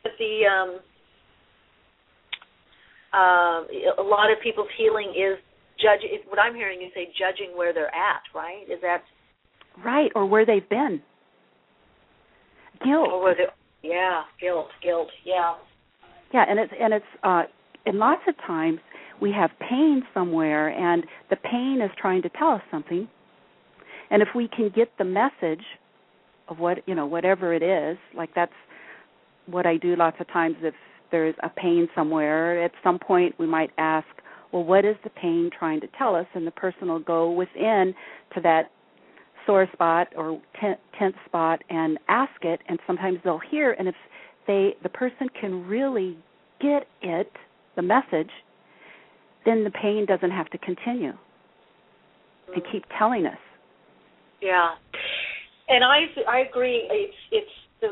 a lot of people's healing is judging. What I'm hearing you say, judging where they're at, right? Is that right? Or where they've been. Guilt. Or where guilt. Yeah. Yeah, and lots of times we have pain somewhere, and the pain is trying to tell us something. And if we can get the message of whatever it is, like that's what I do lots of times. If there's a pain somewhere, at some point we might ask, well, what is the pain trying to tell us? And the person will go within to that sore spot or tense spot and ask it, and sometimes they'll hear. And if the person can really get it, the message, then the pain doesn't have to continue and keep telling us. Yeah, and I agree. It's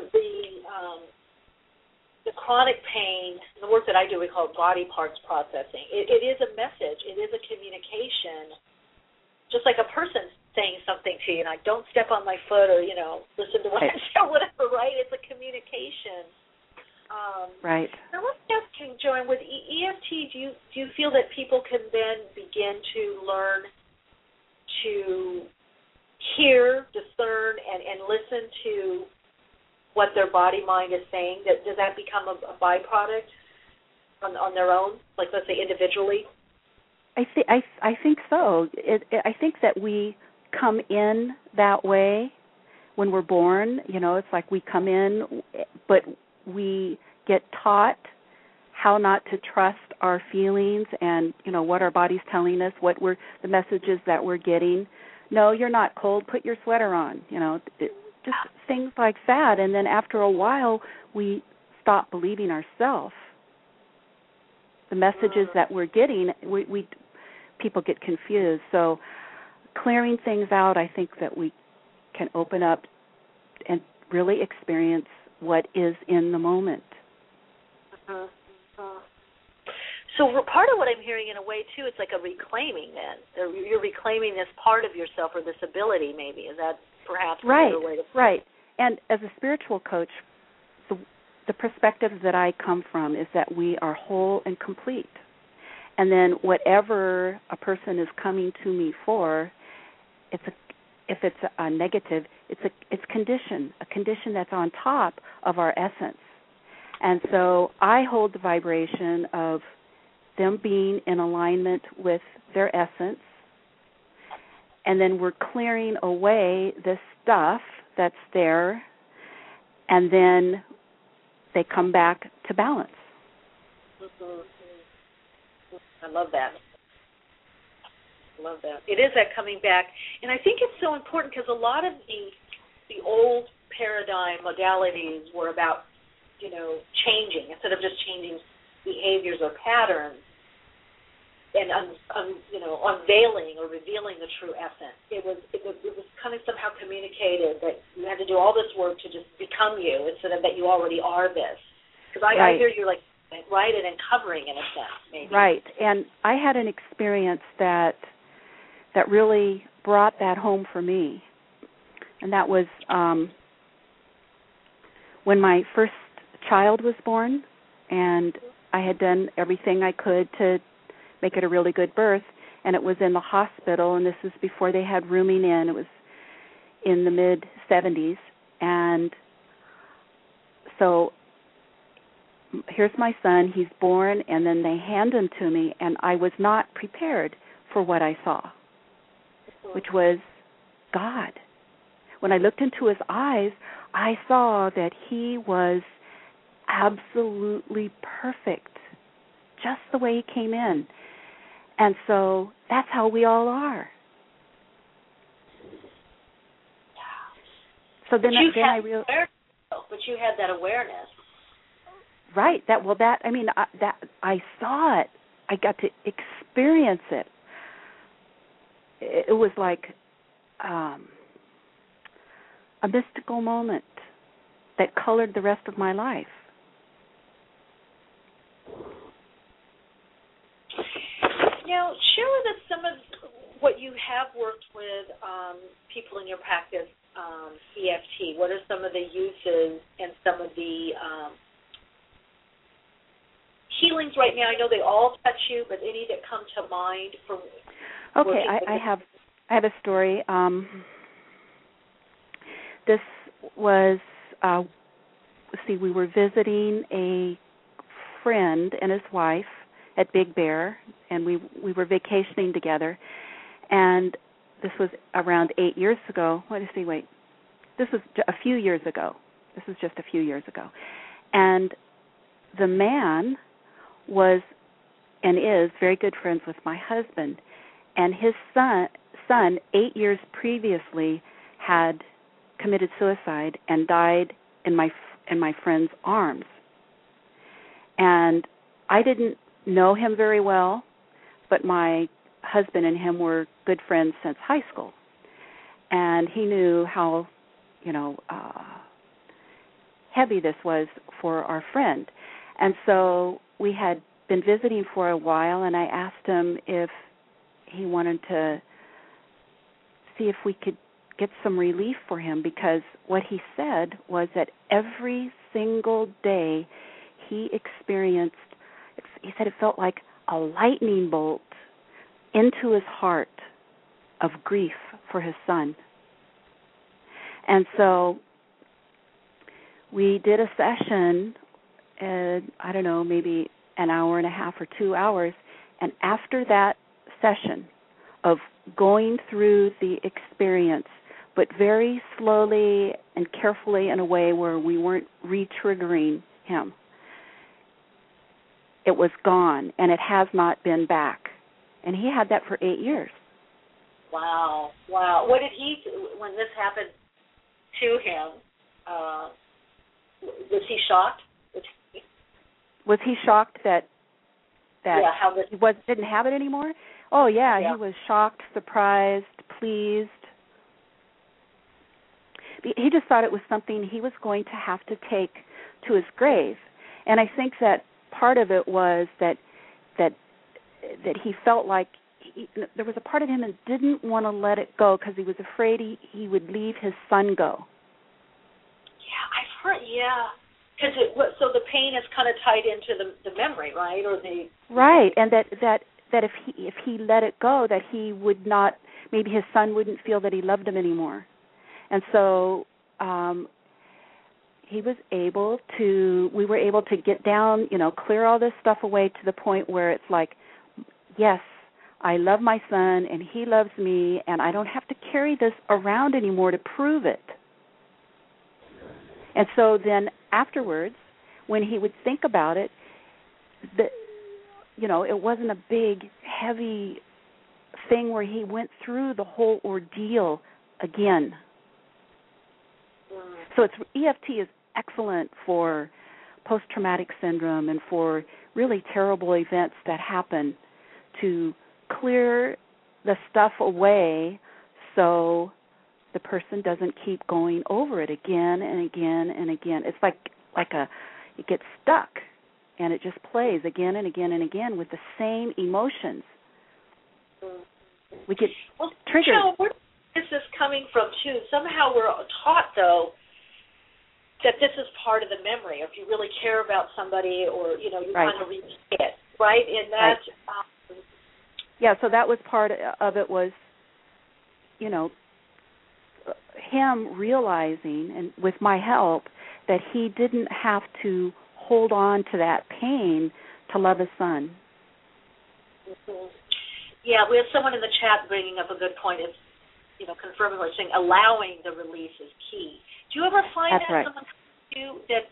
the chronic pain. The work that I do, we call it body parts processing. It is a message. It is a communication. Just like a person saying something to you, like, don't step on my foot, or listen to what I say, or whatever. Right? It's a communication. Right. Now let's ask you, Joanne, with EFT, do you feel that people can then begin to learn to hear, discern, and listen to what their body mind is saying? Does that become a byproduct on their own, like, let's say, individually? I think so. I think that we come in that way when we're born. It's like we come in, but we get taught how not to trust our feelings and, what our body's telling us, the messages that we're getting. No, you're not cold. Put your sweater on. Just things like that. And then after a while, we stop believing ourselves. The messages that we're getting, people get confused. So clearing things out, I think that we can open up and really experience what is in the moment. So part of what I'm hearing in a way, too, it's like a reclaiming then. You're reclaiming this part of yourself or this ability, maybe. Is that perhaps another way to put it? Right. And as a spiritual coach, the perspective that I come from is that we are whole and complete. And then whatever a person is coming to me for, if it's a negative, it's a condition that's on top of our essence. And so I hold the vibration of them being in alignment with their essence, and then we're clearing away the stuff that's there, and then they come back to balance. I love that. It is that coming back. And I think it's so important because a lot of the old paradigm modalities were about, changing instead of just changing behaviors or patterns and, unveiling or revealing the true essence. It was kind of somehow communicated that you had to do all this work to just become you instead of that you already are this. Because I hear you like write it and covering in a sense, maybe. Right, and I had an experience that really brought that home for me, and that was when my first child was born, and I had done everything I could to make it a really good birth, and it was in the hospital, and this was before they had rooming in. It was in the mid-70s, and so here's my son. He's born, and then they hand him to me, and I was not prepared for what I saw, which was God. When I looked into his eyes, I saw that he was absolutely perfect, just the way he came in. And so that's how we all are. So then I realized. But you had that awareness. Right. I saw it. I got to experience it. It was like a mystical moment that colored the rest of my life. Now, share with us some of what you have worked with people in your practice, EFT. What are some of the uses and some of the healings right now? I know they all touch you, but any that come to mind from. Okay, I have a story. This was we were visiting a friend and his wife at Big Bear, and we were vacationing together, and this was around 8 years ago. This was a few years ago. This was just a few years ago. And the man was and is very good friends with my husband, and his son 8 years previously had committed suicide and died in my friend's arms. And I didn't know him very well, but my husband and him were good friends since high school. And he knew how, heavy this was for our friend. And so we had been visiting for a while, and I asked him if he wanted to see if we could get some relief for him, because what he said was that every single day he said it felt like a lightning bolt into his heart of grief for his son. And so we did a session, I don't know, maybe an hour and a half or 2 hours, and after that session of going through the experience, but very slowly and carefully in a way where we weren't re-triggering him, it was gone, and it has not been back. And he had that for 8 years. Wow. What did he do when this happened to him? Was he shocked? Was he shocked that he didn't have it anymore? Oh, yeah, he was shocked, surprised, pleased. He just thought it was something he was going to have to take to his grave. And I think that part of it was that he felt like there was a part of him that didn't want to let it go because he was afraid he would leave his son go. Yeah, I've heard, because so the pain is kind of tied into the memory, right? Right, and that if he let it go, that he would not, maybe his son wouldn't feel that he loved him anymore. And so we were able to get down, clear all this stuff away to the point where it's like, yes, I love my son and he loves me, and I don't have to carry this around anymore to prove it. And so then afterwards, when he would think about it, it wasn't a big, heavy thing where he went through the whole ordeal again. So EFT is excellent for post-traumatic syndrome and for really terrible events that happen, to clear the stuff away so the person doesn't keep going over it again and again and again. It's like a it gets stuck, and it just plays again and again and again with the same emotions. We get triggered. Michelle, where is this coming from, too? Somehow we're taught, though, that this is part of the memory. If you really care about somebody or, you want to read it, right? And that... Right. Yeah, so that was part of it was, him realizing, and with my help, that he didn't have to hold on to that pain to love his son. Mm-hmm. Yeah, we have someone in the chat bringing up a good point. It's, confirming what you're saying, allowing the release is key. Do you ever find That's that right. someone you that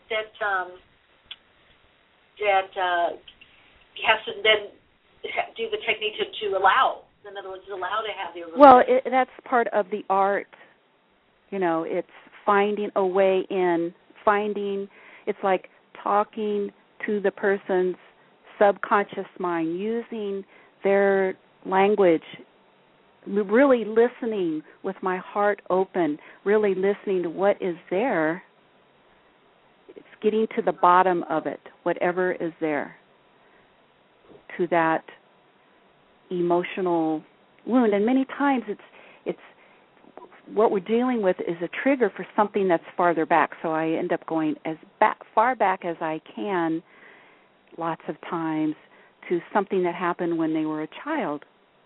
has to then do the technique to allow? In other words, allow to have the release. Well, that's part of the art. It's finding a way in, it's like talking to the person's subconscious mind, using their language, really listening with my heart open, really listening to what is there. It's getting to the bottom of it, whatever is there, to that emotional wound. And many times it's what we're dealing with is a trigger for something that's farther back. So I end up going as far back as I can, lots of times, to something that happened when they were a child.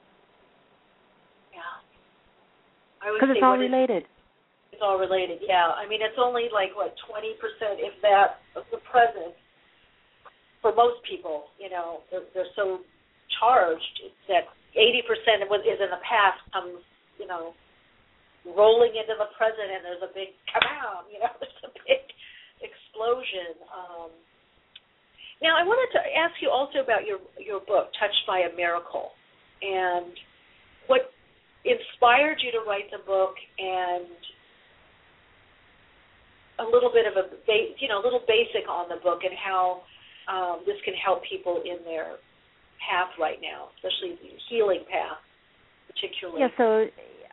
Yeah. Because it's all related. It's all related, yeah. I mean, it's only like, 20%, if that, of the present. For most people, they're so charged that 80% of what is in the past comes, rolling into the present, and there's a big kabam, there's a big explosion. Now, I wanted to ask you also about your book, Touched by a Miracle, and what inspired you to write the book, and a little bit of a little basic on the book and how this can help people in their path right now, especially the healing path, particularly. Yeah, so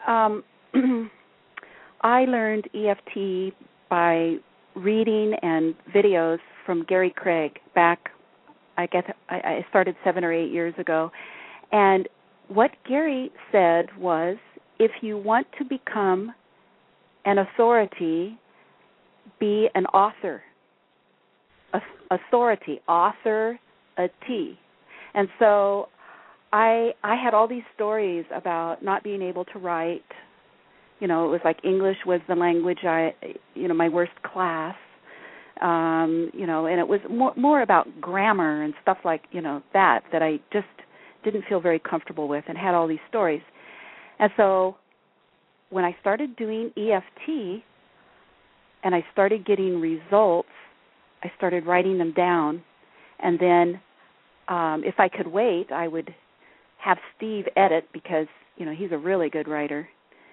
I learned EFT by reading and videos from Gary Craig back, I started 7 or 8 years ago. And what Gary said was, if you want to become an authority, be an author. Authority, author, a T. And so I had all these stories about not being able to write. It was like English was the language my worst class. And it was more about grammar and stuff like, that I just didn't feel very comfortable with, and had all these stories. And so when I started doing EFT and I started getting results, I started writing them down. And then if I could wait, I would have Steve edit, because, he's a really good writer.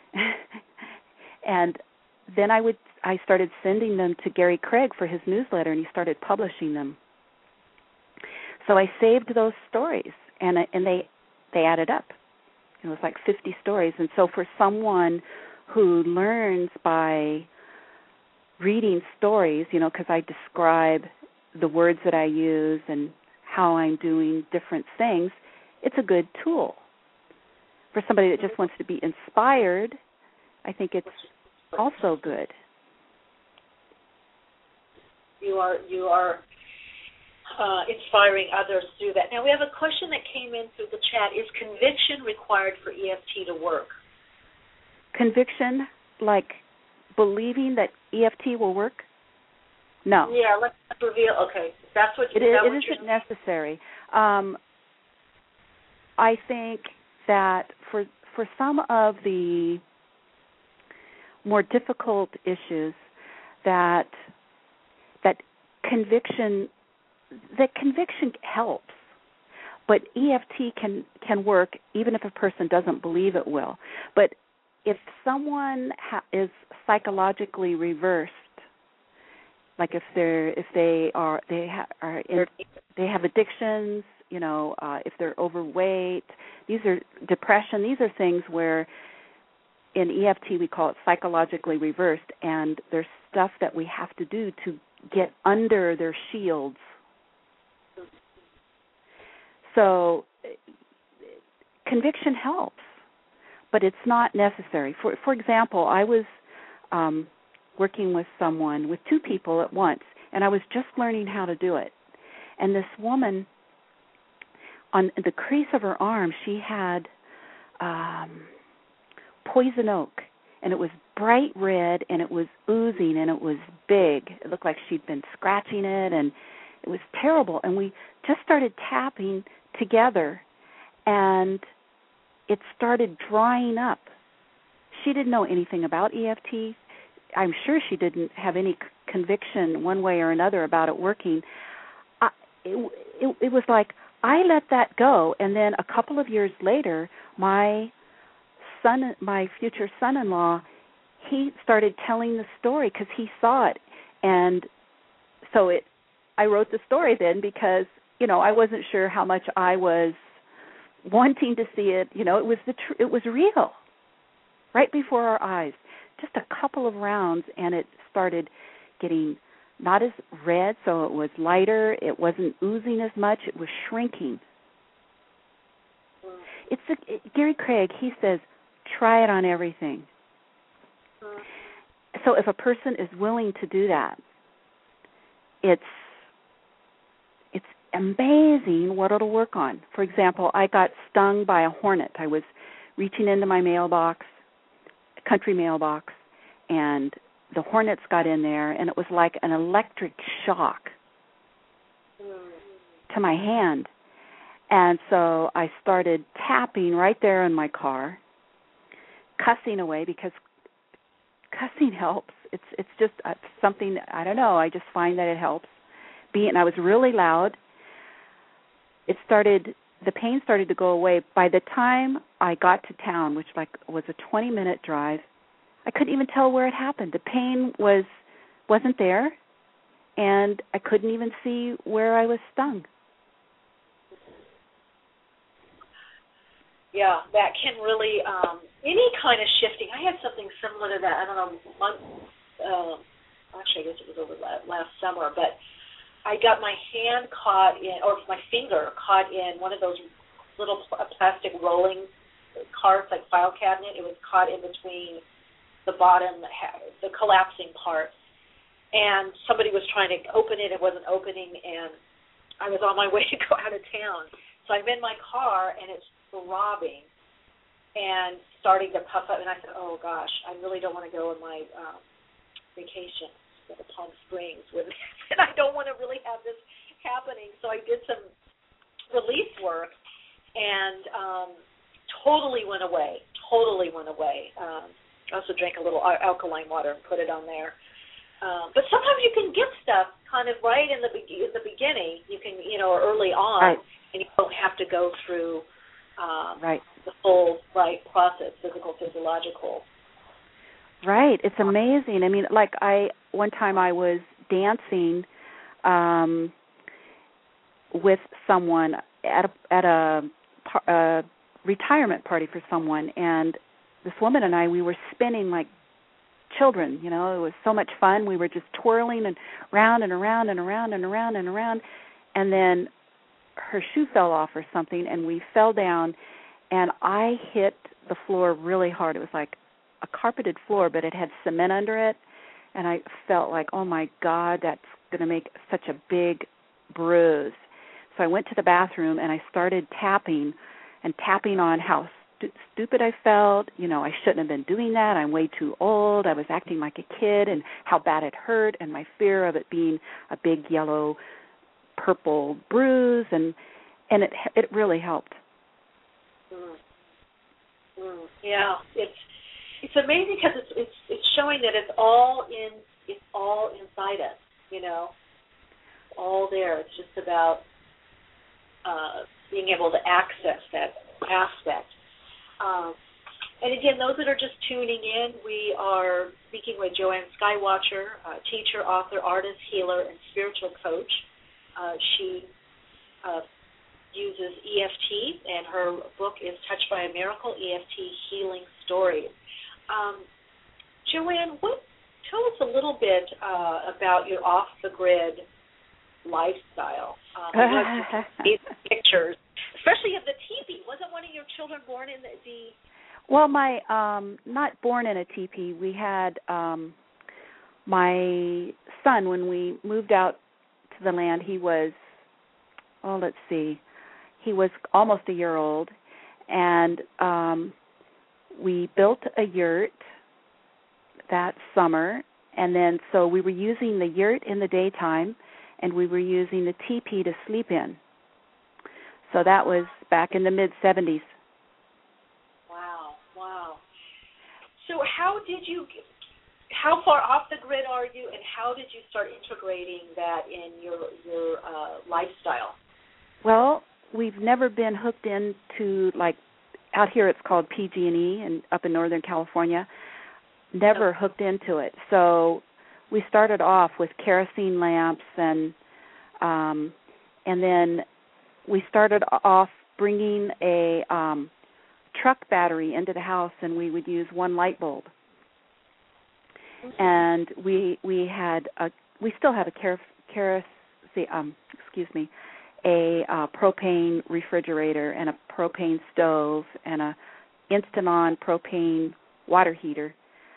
And then I started sending them to Gary Craig for his newsletter, and he started publishing them. So I saved those stories, and they added up. It was like 50 stories. And so for someone who learns by reading stories, because I describe the words that I use and how I'm doing different things, it's a good tool. For somebody that just wants to be inspired, I think it's also good. You are inspiring others through that. Now, we have a question that came in through the chat. Is conviction required for EFT to work? Conviction, like believing that EFT will work? No. Yeah, let's reveal. Okay, that's what it isn't necessary. I think that for some of the more difficult issues, that conviction helps, but EFT can work even if a person doesn't believe it will. But if someone is psychologically reversed, like if they have addictions, if they're overweight, these are depression. These are things where in EFT we call it psychologically reversed, and there's stuff that we have to do get under their shields. So conviction helps, but it's not necessary. For example, I was working with two people at once, and I was just learning how to do it. And this woman, on the crease of her arm, she had poison oak, and it was bright red, and it was oozing, and it was big. It looked like she'd been scratching it, and it was terrible. And we just started tapping together, and it started drying up. She didn't know anything about EFT. I'm sure she didn't have any conviction one way or another about it working. It was like I let that go, and then a couple of years later, my future son-in-law, he started telling the story because he saw it, and so I wrote the story then because I wasn't sure how much I was wanting to see it. It was real, right before our eyes. Just a couple of rounds, and it started getting not as red, so it was lighter. It wasn't oozing as much. It was shrinking. Gary Craig, he says, try it on everything. So if a person is willing to do that, it's amazing what it'll work on. For example, I got stung by a hornet. I was reaching into my mailbox, country mailbox, and the hornets got in there, and it was like an electric shock to my hand. And so I started tapping right there in my car, cussing away because cussing helps. It's just something, I don't know, I just find that it helps. And I was really loud. The pain started to go away. By the time I got to town, which was a 20-minute drive, I couldn't even tell where it happened. The pain wasn't there, and I couldn't even see where I was stung. Yeah, that can really, any kind of shifting. I had something similar to that. I don't know, actually I guess it was over last summer, but I got my hand caught in, or my finger caught in one of those little plastic rolling carts, like file cabinet. It was caught in between the bottom, the collapsing part. And somebody was trying to open it. It wasn't opening, and I was on my way to go out of town. So I'm in my car, and it's throbbing and starting to puff up. And I said, oh, gosh, I really don't want to go on my vacation to Palm Springs with it. And I don't want to really have this happening. So I did some release work, and totally went away. I also drank a little alkaline water and put it on there. But sometimes you can get stuff kind of right in the beginning. You can, or early on, right. And you don't have to go through right. the full process, physical, physiological. Right. It's amazing. I mean, one time I was dancing with someone at a retirement party for someone, and this woman and I, we were spinning like children. It was so much fun. We were just twirling and round and around and around and around and around, and then her shoe fell off or something, and we fell down, and I hit the floor really hard. It was like a carpeted floor, but it had cement under it, and I felt like, oh, my God, that's going to make such a big bruise. So I went to the bathroom, and I started tapping on how stupid I felt. I shouldn't have been doing that. I'm way too old. I was acting like a kid, and how bad it hurt, and my fear of it being a big yellow, purple bruise, and it really helped. Yeah, it's amazing because it's showing that it's all inside us. All there. It's just about being able to access that aspect. And again, those that are just tuning in, we are speaking with Joanne Skywatcher, teacher, author, artist, healer, and spiritual coach. She uses EFT, and her book is Touched by a Miracle, EFT Healing Stories. Joanne, what tell us a little bit about your off-the-grid lifestyle. These pictures, especially of the teepee. Wasn't one of your children born in the Well, my not born in a teepee. We had my son, when we moved out to the land, he was, he was almost a year old, and we built a yurt that summer, and then so we were using the yurt in the daytime, and we were using the teepee to sleep in. So that was back in the mid-'70s. Wow. So how far off the grid are you, and how did you start integrating that in your lifestyle? Well, we've never been hooked into, like, out here it's called PG&E, and up in Northern California, never hooked into it. So we started off with kerosene lamps, and then we started off bringing a truck battery into the house, and we would use one light bulb. And we still had a propane refrigerator and a propane stove and a instant-on propane water heater.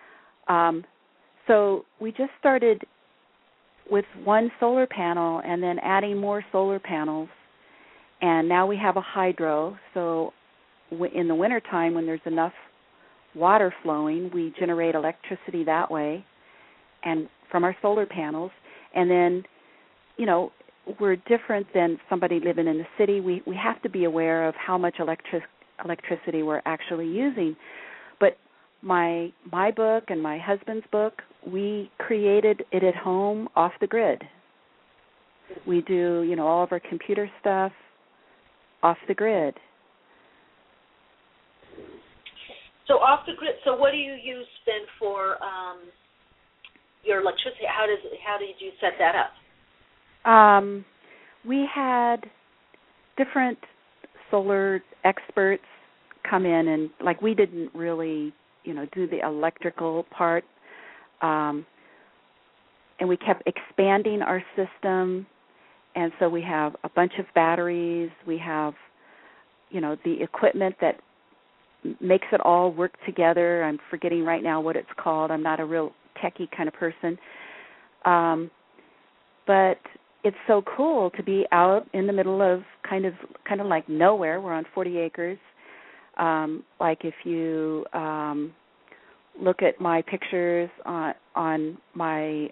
So we just started with one solar panel and then adding more solar panels, and now we have a hydro. So in the wintertime, when there's enough water flowing, we generate electricity that way and from our solar panels. And then, we're different than somebody living in the city. We have to be aware of how much electricity we're actually using. But my book and my husband's book, we created it at home off the grid. We do, all of our computer stuff off the grid. So off the grid. So what do you use then for your electricity? How did you set that up? We had different solar experts come in, and we didn't really, do the electrical part. And we kept expanding our system, and so we have a bunch of batteries. We have, the equipment that makes it all work together. I'm forgetting right now what it's called. I'm not a real techie kind of person. But it's so cool to be out in the middle of kind of like nowhere. We're on 40 acres. Like if you look at my pictures on my,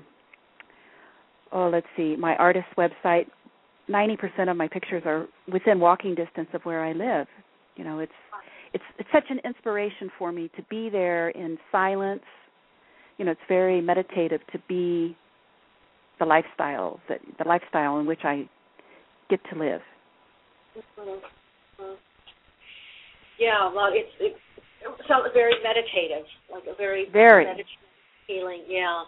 my artist's website, 90% of my pictures are within walking distance of where I live. It's such an inspiration for me to be there in silence. It's very meditative to be the lifestyle in which I get to live. Mm-hmm. Yeah, well, it sounds very meditative, like a very meditative feeling. Yeah.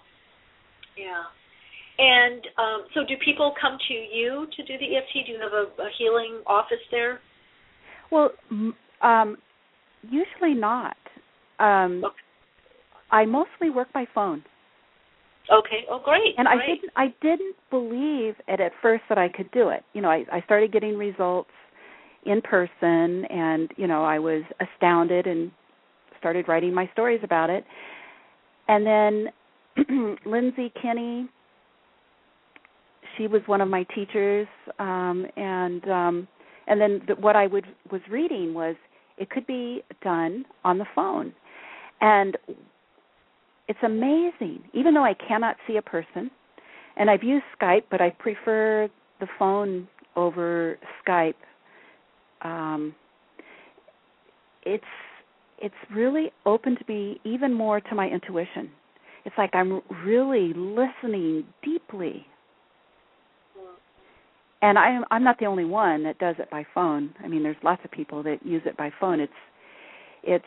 And so, do people come to you to do the EFT? Do you have a healing office there? Well, usually not. Okay. I mostly work by phone. Okay. Oh, great. And I didn't believe it at first that I could do it. I started getting results in person, and I was astounded and started writing my stories about it. And then Lindsay Kinney, she was one of my teachers, and then what I was reading was it could be done on the phone. And it's amazing, even though I cannot see a person, and I've used Skype, but I prefer the phone over Skype. It's really opened me even more to my intuition. It's like I'm really listening deeply. And I'm not the only one that does it by phone. I mean, there's lots of people that use it by phone. It's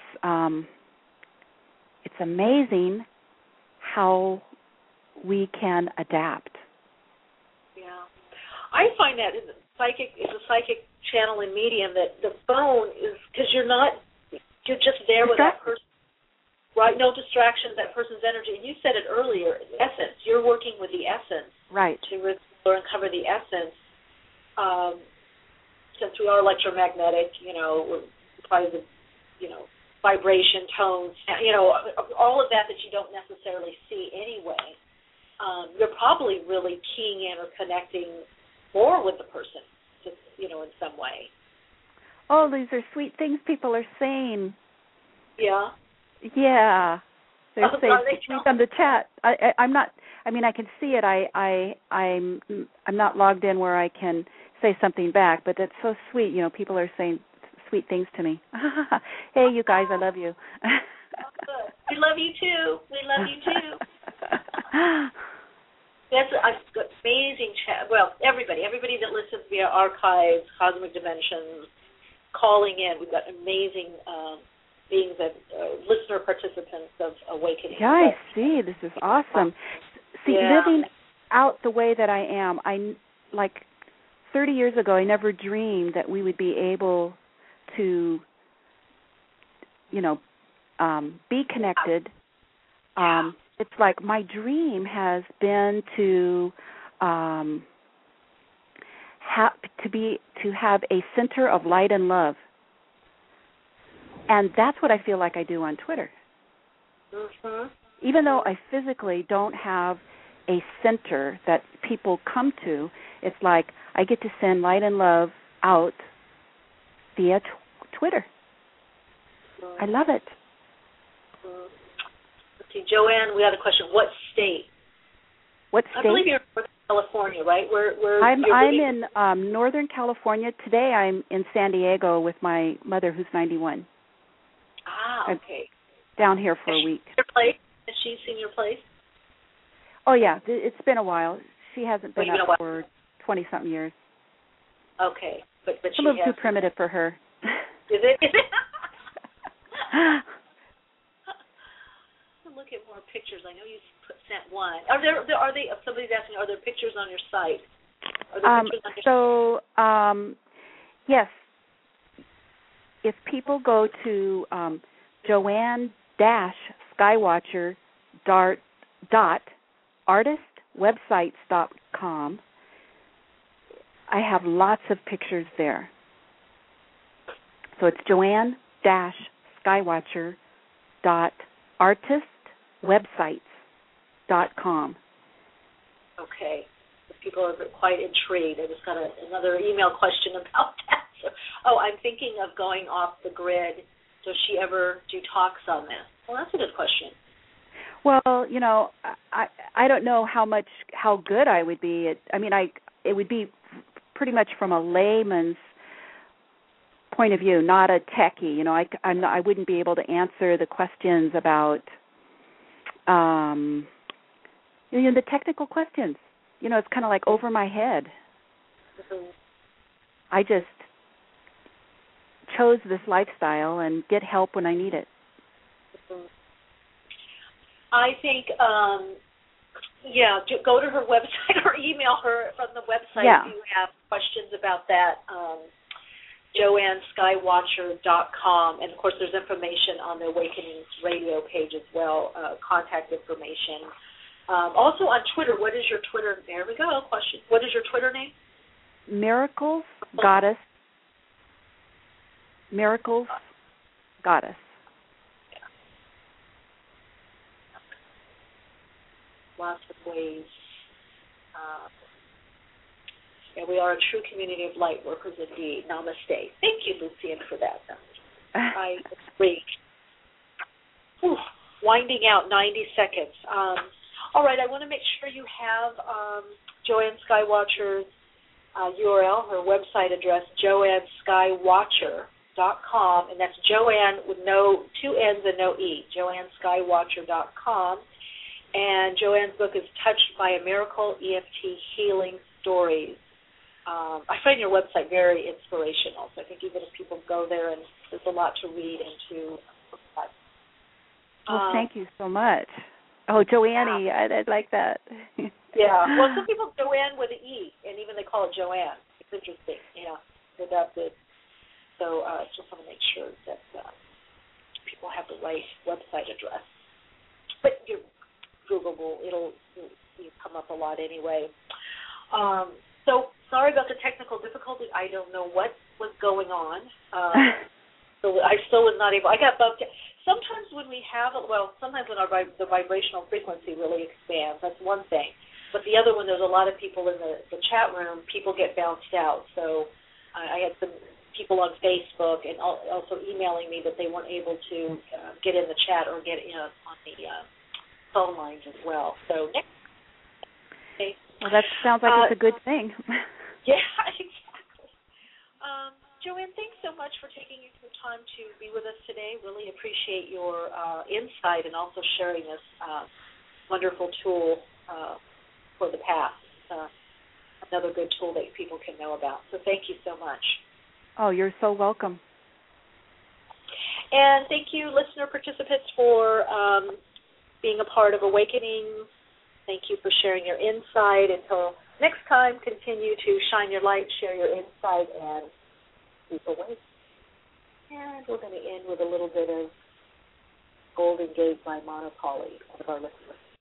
amazing how we can adapt. Yeah, I find that is a psychic channel and medium, that the phone is, because you're just there with that person. right? No distractions, that person's energy. And you said it earlier, essence. You're working with the essence. Right. To restore and cover the essence. Since we are electromagnetic, by the, vibration, tones, all of that you don't necessarily see anyway. You're probably really keying in or connecting more with the person, just, in some way. Oh, these are sweet things people are saying. Yeah. Yeah. They're saying they on the chat. I'm not. I mean, I can see it. I'm not logged in where I can say something back, but that's so sweet. People are saying sweet things to me. Hey, you guys, I love you. We love you too. We love you too. That's an amazing chat. Well, everybody that listens via archives, Cosmic Dimensions, calling in. We've got amazing beings that listener participants of Awakening. Yeah, I see. This is awesome. See, living out the way that I am, like 30 years ago, I never dreamed that we would be able to, be connected. It's like my dream has been to have a center of light and love, and that's what I feel like I do on Twitter. Mm-hmm. Even though I physically don't have a center that people come to, it's like I get to send light and love out via Twitter. Mm-hmm. I love it. Mm-hmm. Let's see, Joanne, we had a question. What state? What state? I believe you're in California, right? I'm in Northern California. Today I'm in San Diego with my mother who's 91. Ah, okay. I'm down here for a week. Your place? Has she seen your place? Oh, yeah. It's been a while. She hasn't been up for 20-something years. Okay. But it's a little too primitive for her. Is it? Look at more pictures. I know you sent one. Are they? Somebody's asking, are there pictures on your site? Yes. If people go to joanne-skywatcher.artistwebsites.com, I have lots of pictures there. So it's joanne-skywatcher.artistwebsites.com. Okay. People are quite intrigued. I just got another email question about that. So, I'm thinking of going off the grid. Does she ever do talks on this? Well, that's a good question. Well, I don't know how good I would be. It would be pretty much from a layman's point of view, not a techie. I wouldn't be able to answer the questions about, the technical questions. It's kind of like over my head. Mm-hmm. I just chose this lifestyle and get help when I need it. Mm-hmm. I think, go to her website or email her from the website if you have questions about that, joanne-skywatcher.com. And, of course, there's information on the Awakenings radio page as well, contact information. Also on Twitter, what is your Twitter? There we go, question. What is your Twitter name? Miracles Goddess. Miracles Goddess. Lots of ways. We are a true community of light workers indeed. Namaste. Thank you, Lucian, for that. I agree. Winding out, 90 seconds. All right, I want to make sure you have Joanne Skywatcher's URL, her website address, joanneskywatcher.com, and that's Joanne with two N's and no E, joanneskywatcher.com. And Joanne's book is Touched by a Miracle, EFT Healing Stories. I find your website very inspirational, so I think even if people go there, and there's a lot to read into. Thank you so much. Oh, Joanne, I like that. Yeah. Well, some people Joanne with an E, and even they call it Joanne. It's interesting. Yeah. So that's it. So just want to make sure that people have the right website address. But Googleable, it'll come up a lot anyway. So sorry about the technical difficulty. I don't know what was going on. So I still was not able. I got bumped. Sometimes when we have, sometimes when the vibrational frequency really expands, that's one thing. But the other one, there's a lot of people in the chat room, people get bounced out. So I had some people on Facebook and also emailing me that they weren't able to get in the chat or get in on the phone lines as well. So next. Okay. Well, that sounds like it's a good thing. Yeah, exactly. Joanne, thanks so much for taking some time to be with us today. Really appreciate your insight and also sharing this wonderful tool for the past. Another good tool that people can know about. So thank you so much. Oh, you're so welcome. And thank you, listener participants, for being a part of Awakening. Thank you for sharing your insight. Until next time, continue to shine your light, share your insight, and keep awake. And we're going to end with a little bit of Golden Gate by Monopoly, one of our listeners.